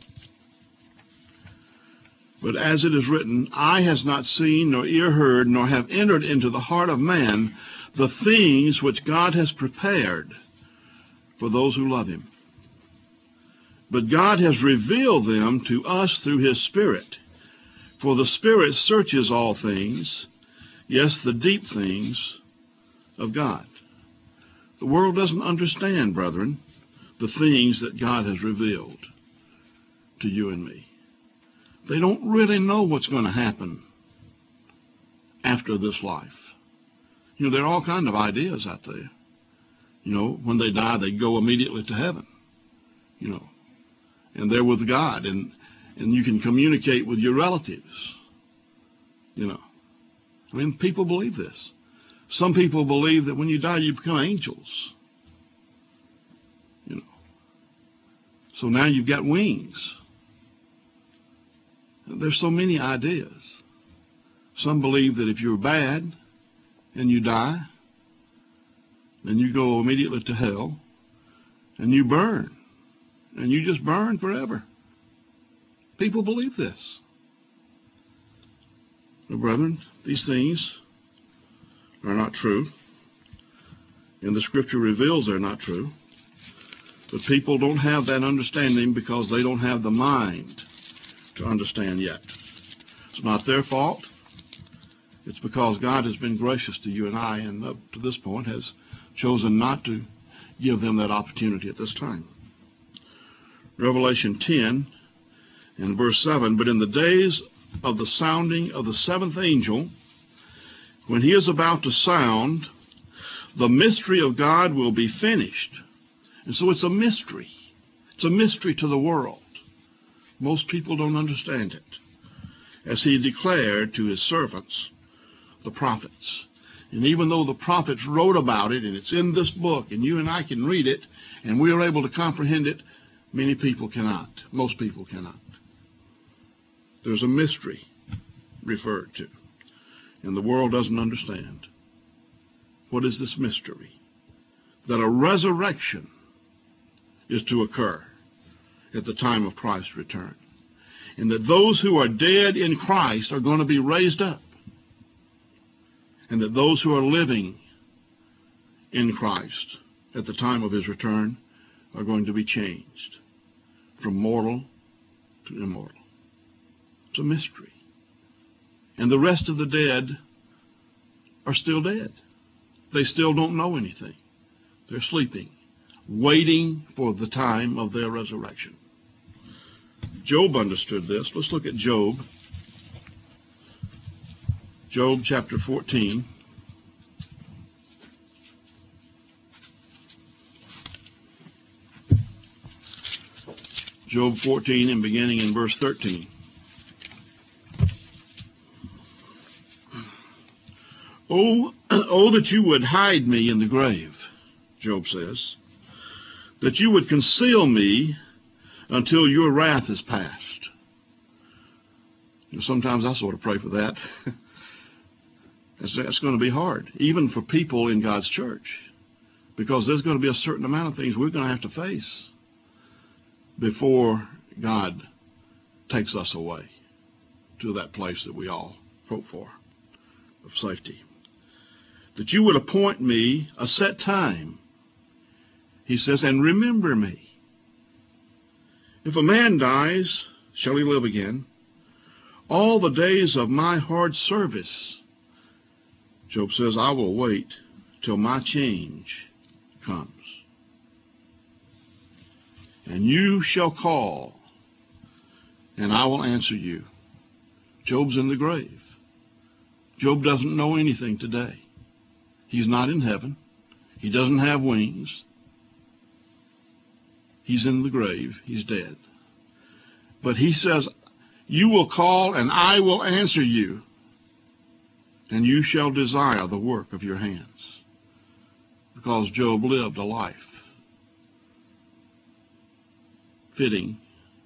But as it is written, eye has not seen, nor ear heard, nor have entered into the heart of man the things which God has prepared for those who love him. But God has revealed them to us through his Spirit. For the Spirit searches all things, yes, the deep things of God. The world doesn't understand, brethren, the things that God has revealed to you and me. They don't really know what's going to happen after this life. You know, there are all kinds of ideas out there. You know, when they die, they go immediately to heaven, you know, and they're with God, and, and you can communicate with your relatives, you know. I mean, people believe this. Some people believe that when you die, you become angels, you know. So now you've got wings. There's so many ideas. Some believe that if you're bad and you die, then you go immediately to hell and you burn. And you just burn forever. People believe this. But brethren, these things are not true. And the Scripture reveals they're not true. But people don't have that understanding because they don't have the mind to understand yet. It's not their fault. It's because God has been gracious to you and I, and up to this point has chosen not to give them that opportunity at this time. Revelation ten and verse seven, but in the days of the sounding of the seventh angel, when he is about to sound, the mystery of God will be finished. And so it's a mystery. It's a mystery to the world. Most people don't understand it. As he declared to his servants, the prophets. And even though the prophets wrote about it, and it's in this book, and you and I can read it, and we are able to comprehend it, many people cannot. Most people cannot. There's a mystery referred to, and the world doesn't understand. What is this mystery? That a resurrection is to occur at the time of Christ's return. And that those who are dead in Christ are going to be raised up. And that those who are living in Christ at the time of his return are going to be changed from mortal to immortal. It's a mystery. And the rest of the dead are still dead. They still don't know anything. They're sleeping, waiting for the time of their resurrection. Job understood this. Let's look at Job. Job chapter fourteen. Job fourteen and beginning in verse thirteen. Oh, oh, that you would hide me in the grave, Job says, that you would conceal me until your wrath is past. You know, sometimes I sort of pray for that. That's going to be hard, even for people in God's church, because there's going to be a certain amount of things we're going to have to face before God takes us away to that place that we all hope for, of safety. That you would appoint me a set time, he says, and remember me. If a man dies, shall he live again? All the days of my hard service, Job says, I will wait till my change comes. And you shall call, and I will answer you. Job's in the grave. Job doesn't know anything today. He's not in heaven. He doesn't have wings. He's in the grave. He's dead. But he says, you will call, and I will answer you, and you shall desire the work of your hands. Because Job lived a life fitting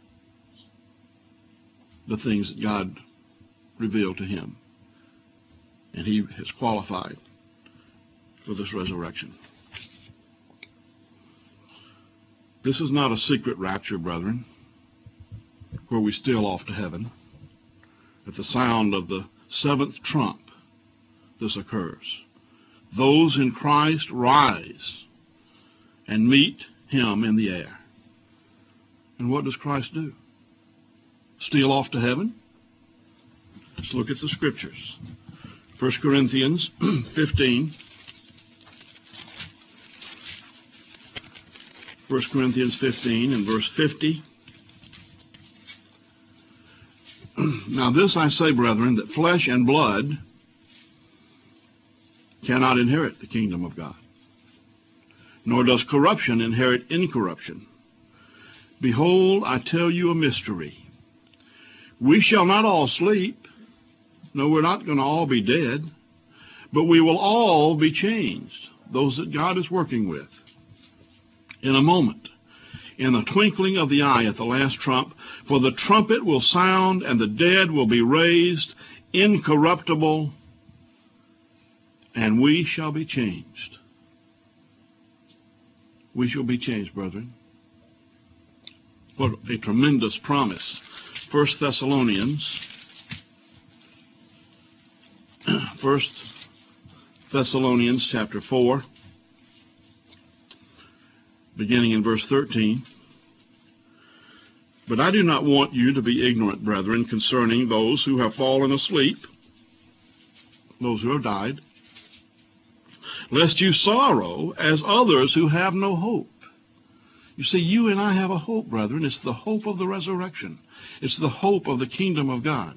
the things that God revealed to him. And he has qualified for this resurrection. This is not a secret rapture, brethren, where we steal off to heaven. At the sound of the seventh trump, this occurs. Those in Christ rise and meet him in the air. And what does Christ do? Steal off to heaven? Let's look at the scriptures. First Corinthians fifteen. First Corinthians fifteen and verse fifty. Now this I say, brethren, that flesh and blood cannot inherit the kingdom of God, nor does corruption inherit incorruption. Behold, I tell you a mystery. We shall not all sleep. No, we're not going to all be dead, but we will all be changed, those that God is working with. In a moment, in the twinkling of the eye at the last trump, for the trumpet will sound, and the dead will be raised incorruptible, and we shall be changed. We shall be changed, brethren. What a tremendous promise. First Thessalonians, First Thessalonians chapter four, beginning in verse thirteen. But I do not want you to be ignorant, brethren, concerning those who have fallen asleep, those who have died, lest you sorrow as others who have no hope. You see, you and I have a hope, brethren. It's the hope of the resurrection. It's the hope of the kingdom of God,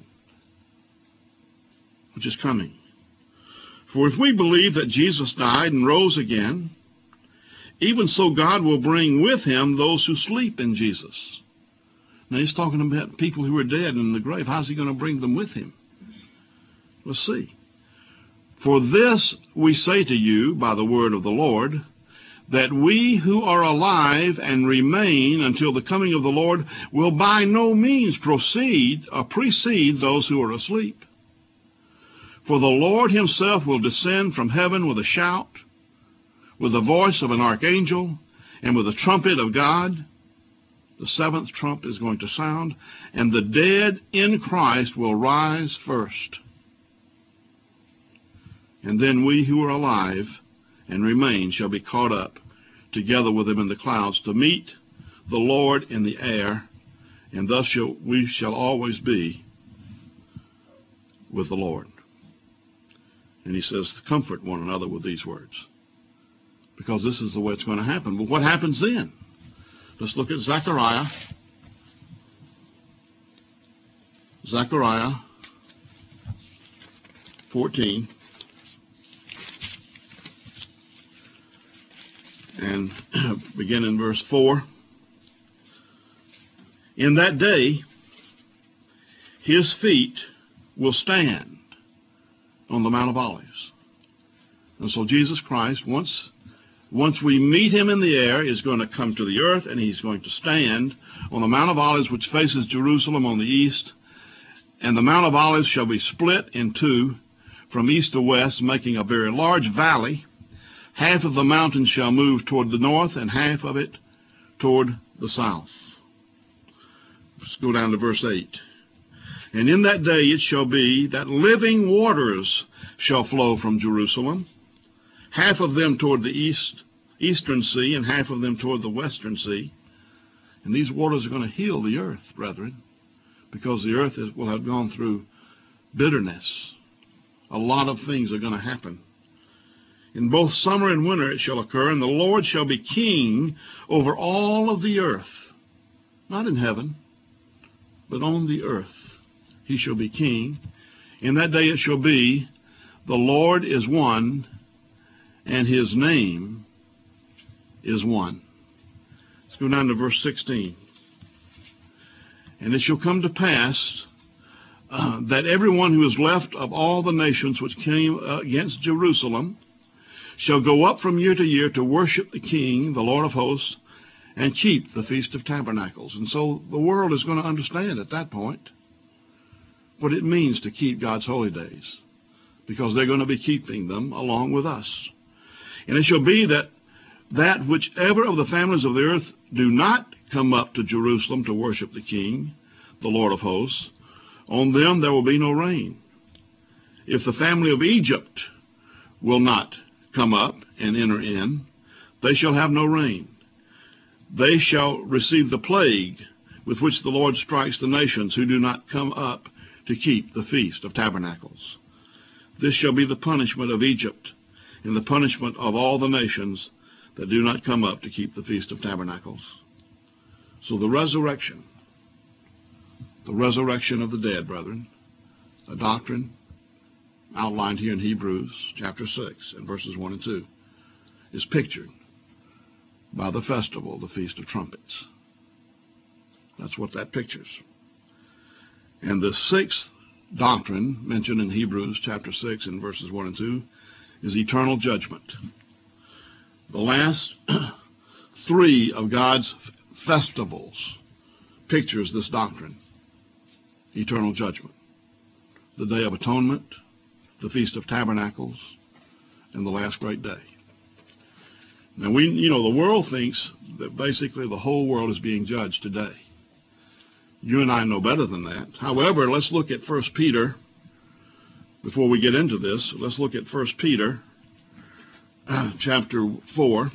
which is coming. For if we believe that Jesus died and rose again, even so God will bring with him those who sleep in Jesus. Now he's talking about people who are dead in the grave. How's he going to bring them with him? Let's see. For this we say to you by the word of the Lord, that we who are alive and remain until the coming of the Lord will by no means proceed or precede those who are asleep. For the Lord himself will descend from heaven with a shout, with the voice of an archangel, and with the trumpet of God. The seventh trump is going to sound, and the dead in Christ will rise first. And then we who are alive and remain shall be caught up together with them in the clouds to meet the Lord in the air, and thus shall, we shall always be with the Lord. And he says to comfort one another with these words, because this is the way it's going to happen. But what happens then? Let's look at Zechariah. Zechariah fourteen. And begin in verse four. In that day, his feet will stand on the Mount of Olives. And so Jesus Christ, once, once we meet him in the air, is going to come to the earth, and he's going to stand on the Mount of Olives, which faces Jerusalem on the east. And the Mount of Olives shall be split in two from east to west, making a very large valley. Half of the mountain shall move toward the north, and half of it toward the south. Let's go down to verse eight. And in that day it shall be that living waters shall flow from Jerusalem, half of them toward the east, eastern sea, and half of them toward the western sea. And these waters are going to heal the earth, brethren, because the earth is, will have gone through bitterness. A lot of things are going to happen. In both summer and winter it shall occur, and the Lord shall be king over all of the earth. Not in heaven, but on the earth. He shall be king. In that day it shall be, the Lord is one, and his name is one. Let's go down to verse sixteen. And it shall come to pass uh, that everyone who is left of all the nations which came uh, against Jerusalem shall go up from year to year to worship the King, the Lord of hosts, and keep the Feast of Tabernacles. And so the world is going to understand at that point what it means to keep God's holy days, because they're going to be keeping them along with us. And it shall be that that whichever of the families of the earth do not come up to Jerusalem to worship the King, the Lord of hosts, on them there will be no rain. If the family of Egypt will not come up and enter in, they shall have no rain. They shall receive the plague with which the Lord strikes the nations who do not come up to keep the Feast of Tabernacles. This shall be the punishment of Egypt and the punishment of all the nations that do not come up to keep the Feast of Tabernacles. So the resurrection, the resurrection of the dead, brethren, a doctrine outlined here in Hebrews chapter six and verses one and two, is pictured by the festival, the Feast of Trumpets. That's what that pictures. And the sixth doctrine mentioned in Hebrews chapter six and verses one and two is eternal judgment. The last three of God's festivals pictures this doctrine, eternal judgment. The Day of Atonement, the Feast of Tabernacles, and the last great day. Now, we, you know, the world thinks that basically the whole world is being judged today. You and I know better than that. However, let's look at First Peter. Before we get into this, let's look at First Peter uh, chapter four.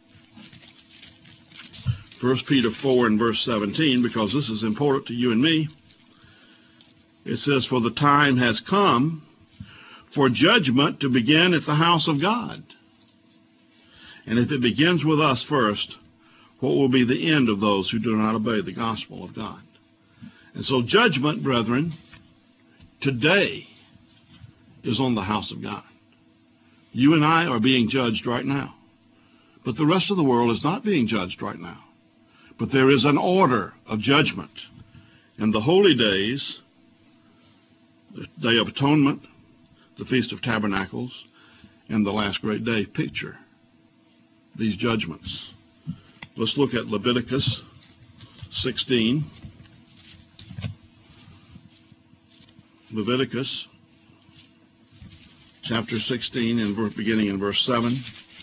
First Peter four and verse seventeen, because this is important to you and me. It says, "For the time has come for judgment to begin at the house of God. And if it begins with us first, what will be the end of those who do not obey the gospel of God?" And so judgment, brethren, today is on the house of God. You and I are being judged right now. But the rest of the world is not being judged right now. But there is an order of judgment. And the holy days, the Day of Atonement, the Feast of Tabernacles, and the last great day picture these judgments. Let's look at Leviticus sixteen. Leviticus chapter sixteen, and beginning in verse seven.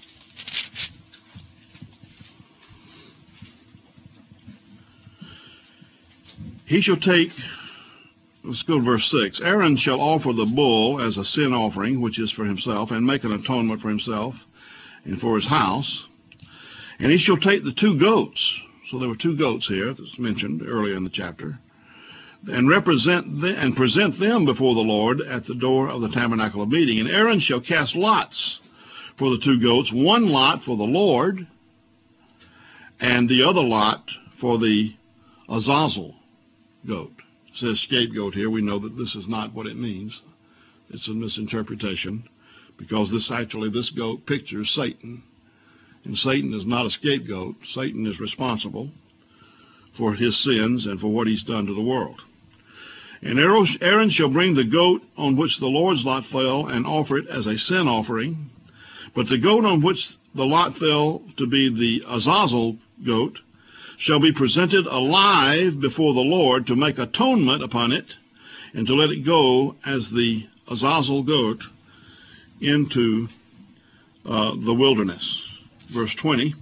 He shall take, let's go to verse six. Aaron shall offer the bull as a sin offering, which is for himself, and make an atonement for himself and for his house. And he shall take the two goats. So there were two goats here that's mentioned earlier in the chapter, and represent them, and present them before the Lord at the door of the tabernacle of meeting. And Aaron shall cast lots for the two goats, one lot for the Lord, and the other lot for the Azazel goat. It says scapegoat here. We know that this is not what it means. It's a misinterpretation, because this actually, this goat pictures Satan. And Satan is not a scapegoat. Satan is responsible for his sins and for what he's done to the world. And Aaron shall bring the goat on which the Lord's lot fell and offer it as a sin offering. But the goat on which the lot fell to be the Azazel goat shall be presented alive before the Lord to make atonement upon it, and to let it go as the Azazel goat into uh, the wilderness. Verse twenty.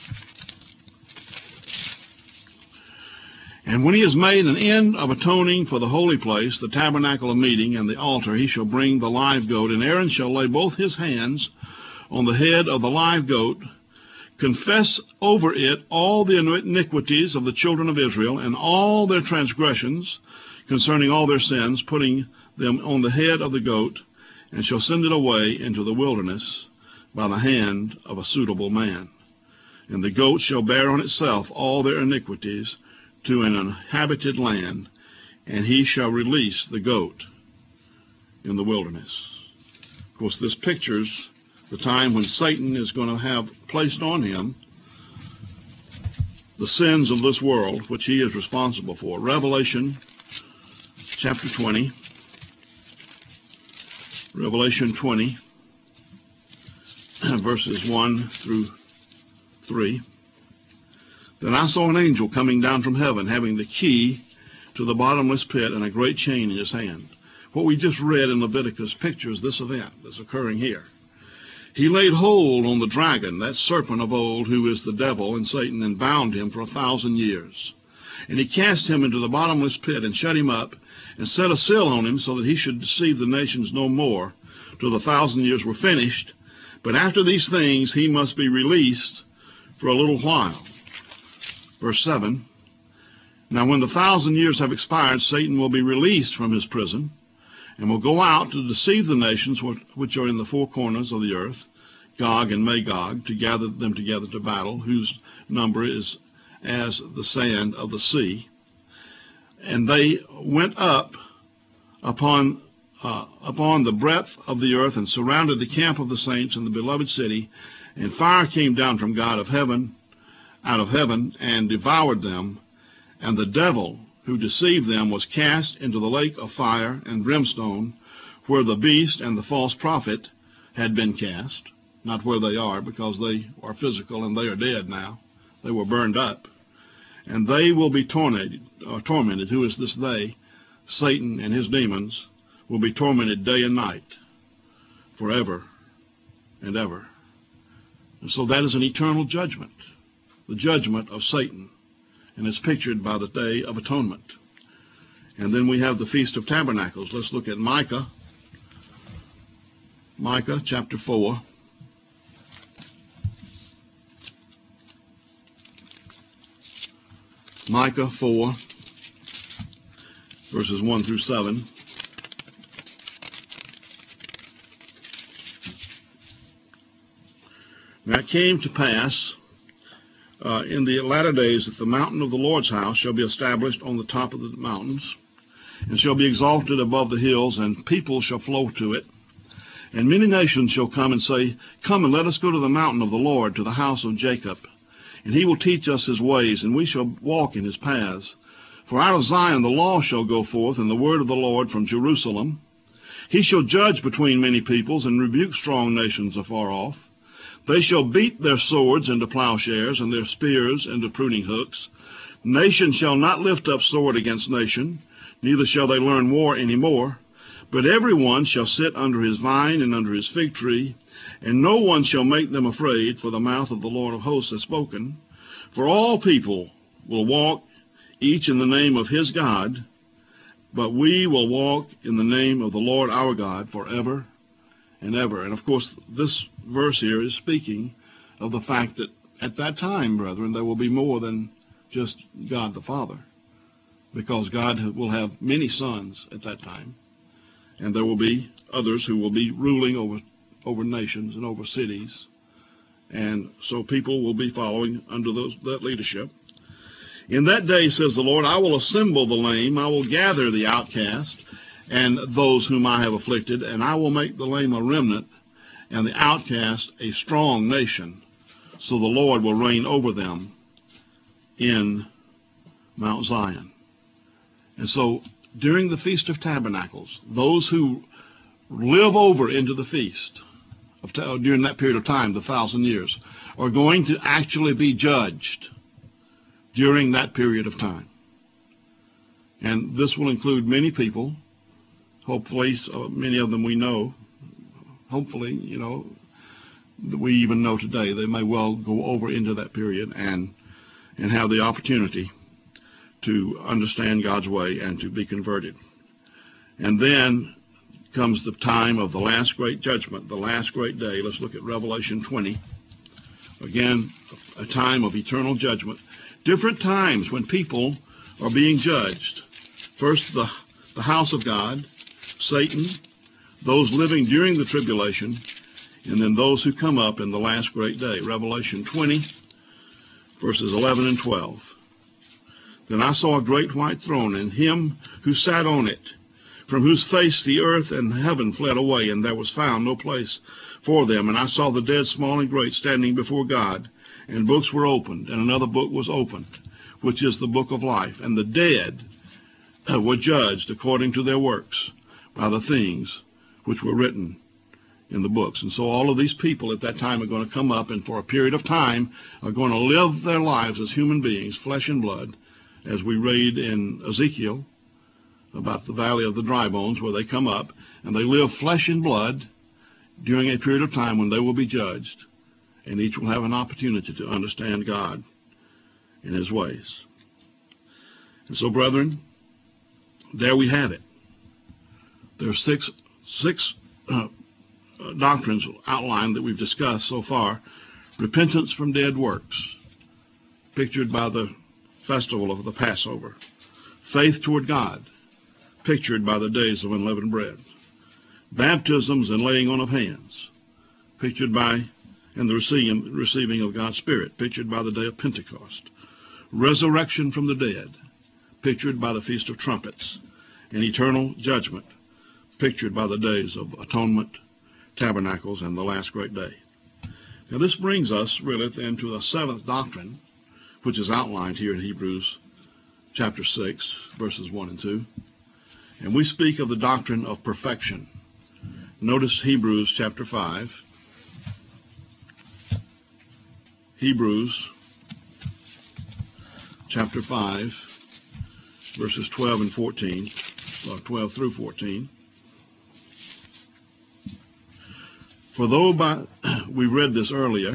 And when he has made an end of atoning for the holy place, the tabernacle of meeting, and the altar, he shall bring the live goat, and Aaron shall lay both his hands on the head of the live goat, confess over it all the iniquities of the children of Israel, and all their transgressions concerning all their sins, putting them on the head of the goat, and shall send it away into the wilderness by the hand of a suitable man. And the goat shall bear on itself all their iniquities to an inhabited land, and he shall release the goat in the wilderness. Of course, this pictures the time when Satan is going to have placed on him the sins of this world, which he is responsible for. Revelation chapter twenty. Revelation twenty, verses one through three. Then I saw an angel coming down from heaven, having the key to the bottomless pit and a great chain in his hand. What we just read in Leviticus pictures this event that's occurring here. He laid hold on the dragon, that serpent of old, who is the devil and Satan, and bound him for a thousand years. And he cast him into the bottomless pit and shut him up, and set a seal on him, so that he should deceive the nations no more, till the thousand years were finished. But after these things he must be released for a little while. Verse seven. Now when the thousand years have expired, Satan will be released from his prison, and will go out to deceive the nations which are in the four corners of the earth, Gog and Magog, to gather them together to battle, whose number is as the sand of the sea. And they went up upon uh, upon the breadth of the earth, and surrounded the camp of the saints in the beloved city. And fire came down from God of heaven, out of heaven, and devoured them. And the devil who deceived them was cast into the lake of fire and brimstone, where the beast and the false prophet had been cast. Not where they are, because they are physical and they are dead now. They were burned up. And they will be tormented. Or tormented. Who is this they? Satan and his demons will be tormented day and night, forever and ever. And so that is an eternal judgment, the judgment of Satan. And it's pictured by the Day of Atonement. And then we have the Feast of Tabernacles. Let's look at Micah. Micah chapter four. Micah four, verses one through seven. Now it came to pass Uh, in the latter days that the mountain of the Lord's house shall be established on the top of the mountains, and shall be exalted above the hills, and people shall flow to it. And many nations shall come and say, Come and let us go to the mountain of the Lord, to the house of Jacob. And he will teach us his ways, and we shall walk in his paths. For out of Zion the law shall go forth, and the word of the Lord from Jerusalem. He shall judge between many peoples, and rebuke strong nations afar off. They shall beat their swords into plowshares, and their spears into pruning hooks. Nation shall not lift up sword against nation, neither shall they learn war any more. But every one shall sit under his vine and under his fig tree, and no one shall make them afraid, for the mouth of the Lord of hosts has spoken. For all people will walk each in the name of his God, but we will walk in the name of the Lord our God forever and ever. And of course, this verse here is speaking of the fact that at that time, brethren, there will be more than just God the Father, because God will have many sons at that time, and there will be others who will be ruling over, over nations and over cities, and so people will be following under those, that leadership. In that day, says the Lord, I will assemble the lame, I will gather the outcast, and those whom I have afflicted, and I will make the lame a remnant, and the outcast a strong nation. So the Lord will reign over them in Mount Zion. And so during the Feast of Tabernacles, those who live over into the feast of, during that period of time, the thousand years, are going to actually be judged during that period of time. And this will include many people, hopefully so many of them we know, hopefully, you know, that we even know today. They may well go over into that period and and have the opportunity to understand God's way and to be converted. And then comes the time of the last great judgment, the last great day. Let's look at Revelation twenty. Again, a time of eternal judgment. Different times when people are being judged. First, the, the house of God, Satan, those living during the tribulation, and then those who come up in the last great day. Revelation twenty, verses eleven and twelve. Then I saw a great white throne, and him who sat on it, from whose face the earth and heaven fled away, and there was found no place for them. And I saw the dead, small and great, standing before God, and books were opened, and another book was opened, which is the book of life. And the dead uh, were judged according to their works by the things which were written in the books. And so all of these people at that time are going to come up, and for a period of time are going to live their lives as human beings, flesh and blood, as we read in Ezekiel about the valley of the dry bones, where they come up and they live flesh and blood during a period of time when they will be judged, and each will have an opportunity to understand God and his ways. And so, brethren, there we have it. There are six, six uh, doctrines outlined that we've discussed so far. Repentance from dead works, pictured by the festival of the Passover. Faith toward God, pictured by the days of unleavened bread. Baptisms and laying on of hands, pictured by and the receiving, receiving of God's Spirit, pictured by the day of Pentecost. Resurrection from the dead, pictured by the Feast of Trumpets. And eternal judgment, pictured by the days of atonement, tabernacles, and the last great day. Now this brings us really then to the seventh doctrine, which is outlined here in Hebrews chapter six, verses one and two. And we speak of the doctrine of perfection. Notice Hebrews chapter five. Hebrews chapter five, verses twelve and fourteen, or twelve through fourteen. For though by, we read this earlier,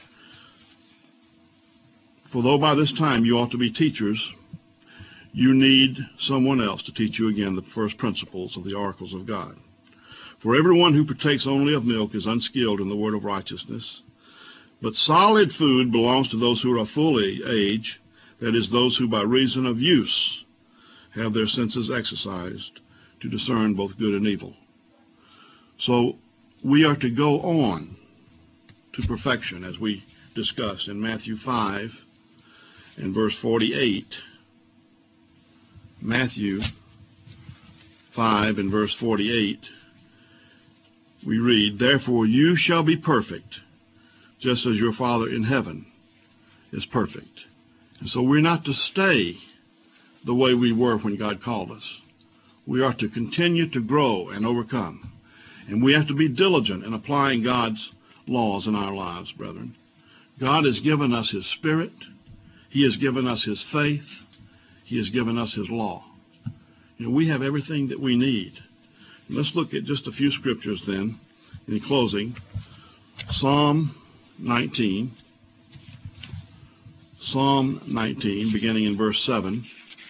for though by this time you ought to be teachers, you need someone else to teach you again the first principles of the oracles of God. For everyone who partakes only of milk is unskilled in the word of righteousness, but solid food belongs to those who are of full age, that is, those who by reason of use have their senses exercised to discern both good and evil. So we are to go on to perfection, as we discussed in Matthew five and verse forty-eight. Matthew five and verse forty-eight, we read, Therefore you shall be perfect, just as your Father in heaven is perfect. And so we're not to stay the way we were when God called us. We are to continue to grow and overcome. And we have to be diligent in applying God's laws in our lives, brethren. God has given us his Spirit. He has given us his faith. He has given us his law. You know, we have everything that we need. Let's look at just a few scriptures then in closing. Psalm nineteen. Psalm nineteen, beginning in verse seven.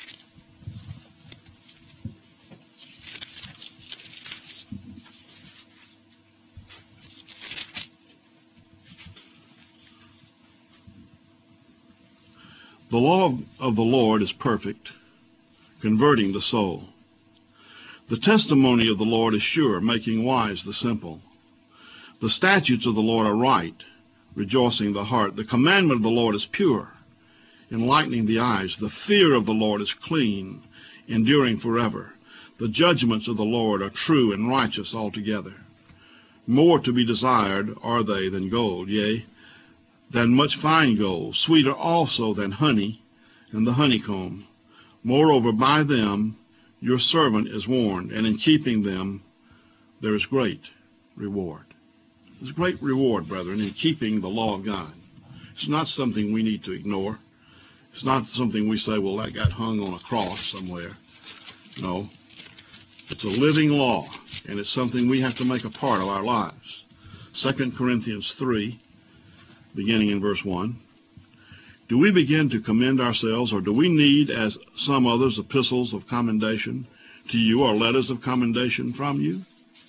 The law of the Lord is perfect, converting the soul. The testimony of the Lord is sure, making wise the simple. The statutes of the Lord are right, rejoicing the heart. The commandment of the Lord is pure, enlightening the eyes. The fear of the Lord is clean, enduring forever. The judgments of the Lord are true and righteous altogether. More to be desired are they than gold, yea, than much fine gold, sweeter also than honey and the honeycomb. Moreover, by them your servant is warned, and in keeping them there is great reward. There's great reward, brethren, in keeping the law of God. It's not something we need to ignore. It's not something we say, well, that got hung on a cross somewhere. No. It's a living law, and it's something we have to make a part of our lives. Second Corinthians three, beginning in verse one. Do we begin to commend ourselves, or do we need, as some others, epistles of commendation to you, or letters of commendation from you?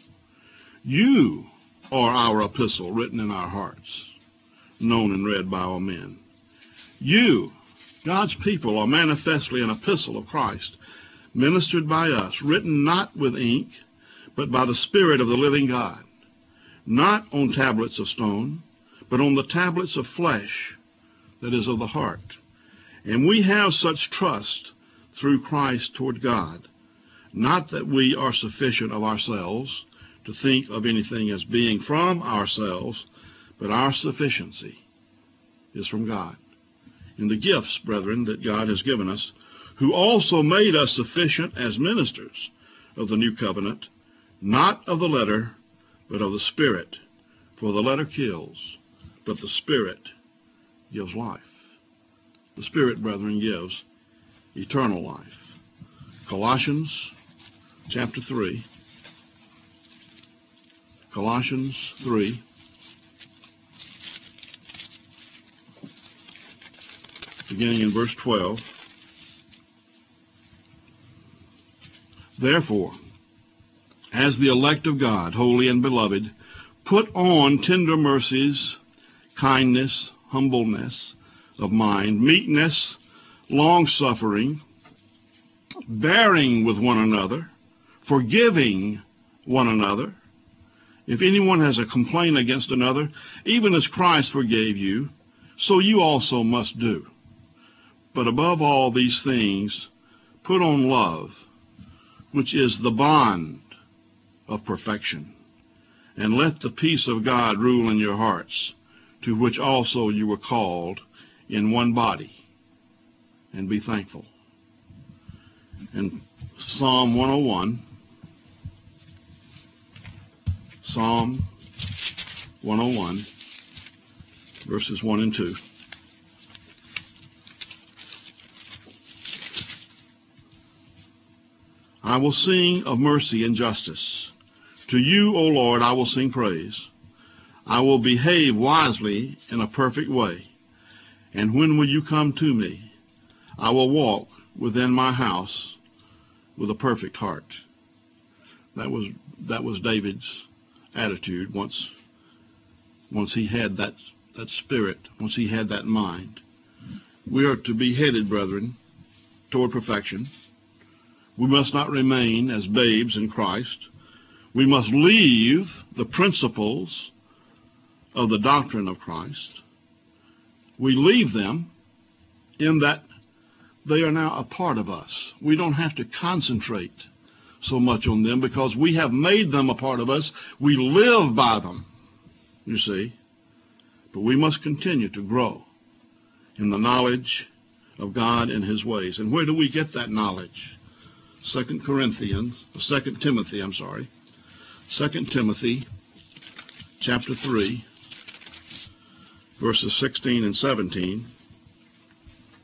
You are our epistle, written in our hearts, known and read by all men. You, God's people, are manifestly an epistle of Christ, ministered by us, written not with ink, but by the Spirit of the living God, not on tablets of stone, but on the tablets of flesh, that is, of the heart. And we have such trust through Christ toward God, not that we are sufficient of ourselves to think of anything as being from ourselves, but our sufficiency is from God. In the gifts, brethren, that God has given us, who also made us sufficient as ministers of the new covenant, not of the letter, but of the Spirit. For the letter kills, but the Spirit gives life. The Spirit, brethren, gives eternal life. Colossians chapter three. Colossians three. Beginning in verse twelve. Therefore, as the elect of God, holy and beloved, put on tender mercies, kindness, humbleness of mind, meekness, long-suffering, bearing with one another, forgiving one another. If anyone has a complaint against another, even as Christ forgave you, so you also must do. But above all these things, put on love, which is the bond of perfection. And let the peace of God rule in your hearts, to which also you were called in one body, and be thankful. And Psalm one oh one, Psalm one oh one, verses one and two. I will sing of mercy and justice. To you, O Lord, I will sing praise. I will behave wisely in a perfect way. And when will you come to me? I will walk within my house with a perfect heart. That was that was David's attitude once once he had that that spirit, once he had that mind. We are to be headed, brethren, toward perfection. We must not remain as babes in Christ. We must leave the principles of the doctrine of Christ. We leave them in that they are now a part of us. We don't have to concentrate so much on them because we have made them a part of us. We live by them, you see. But we must continue to grow in the knowledge of God and His ways. And where do we get that knowledge? Second Corinthians, Second Timothy, I'm sorry. Second Timothy, chapter three, verses sixteen and seventeen.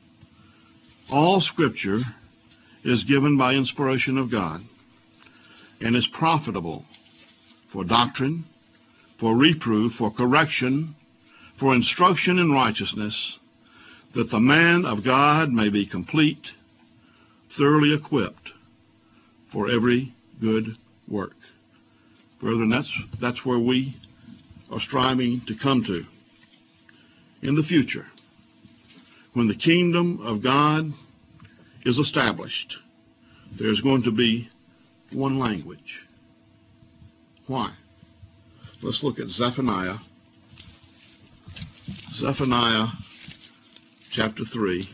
All Scripture is given by inspiration of God and is profitable for doctrine, for reproof, for correction, for instruction in righteousness, that the man of God may be complete, thoroughly equipped for every good work. Brethren, that's, that's where we are striving to come to in the future. When the kingdom of God is established, there's going to be one language. Why? Let's look at Zephaniah. Zephaniah chapter three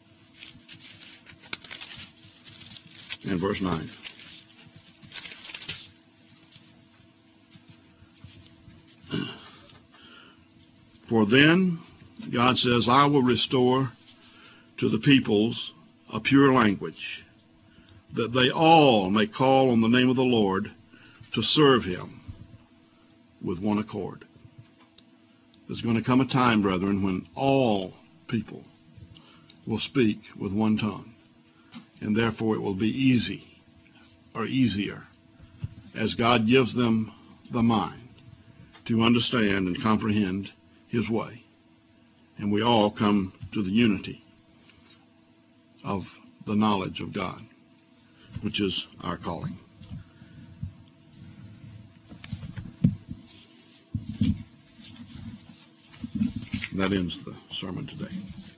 and verse nine. For then, God says, I will restore to the peoples a pure language, that they all may call on the name of the Lord to serve him with one accord. There's going to come a time, brethren, when all people will speak with one tongue, and therefore it will be easy or easier as God gives them the mind to understand and comprehend his way. And we all come to the unity of the knowledge of God, which is our calling. That ends the sermon today.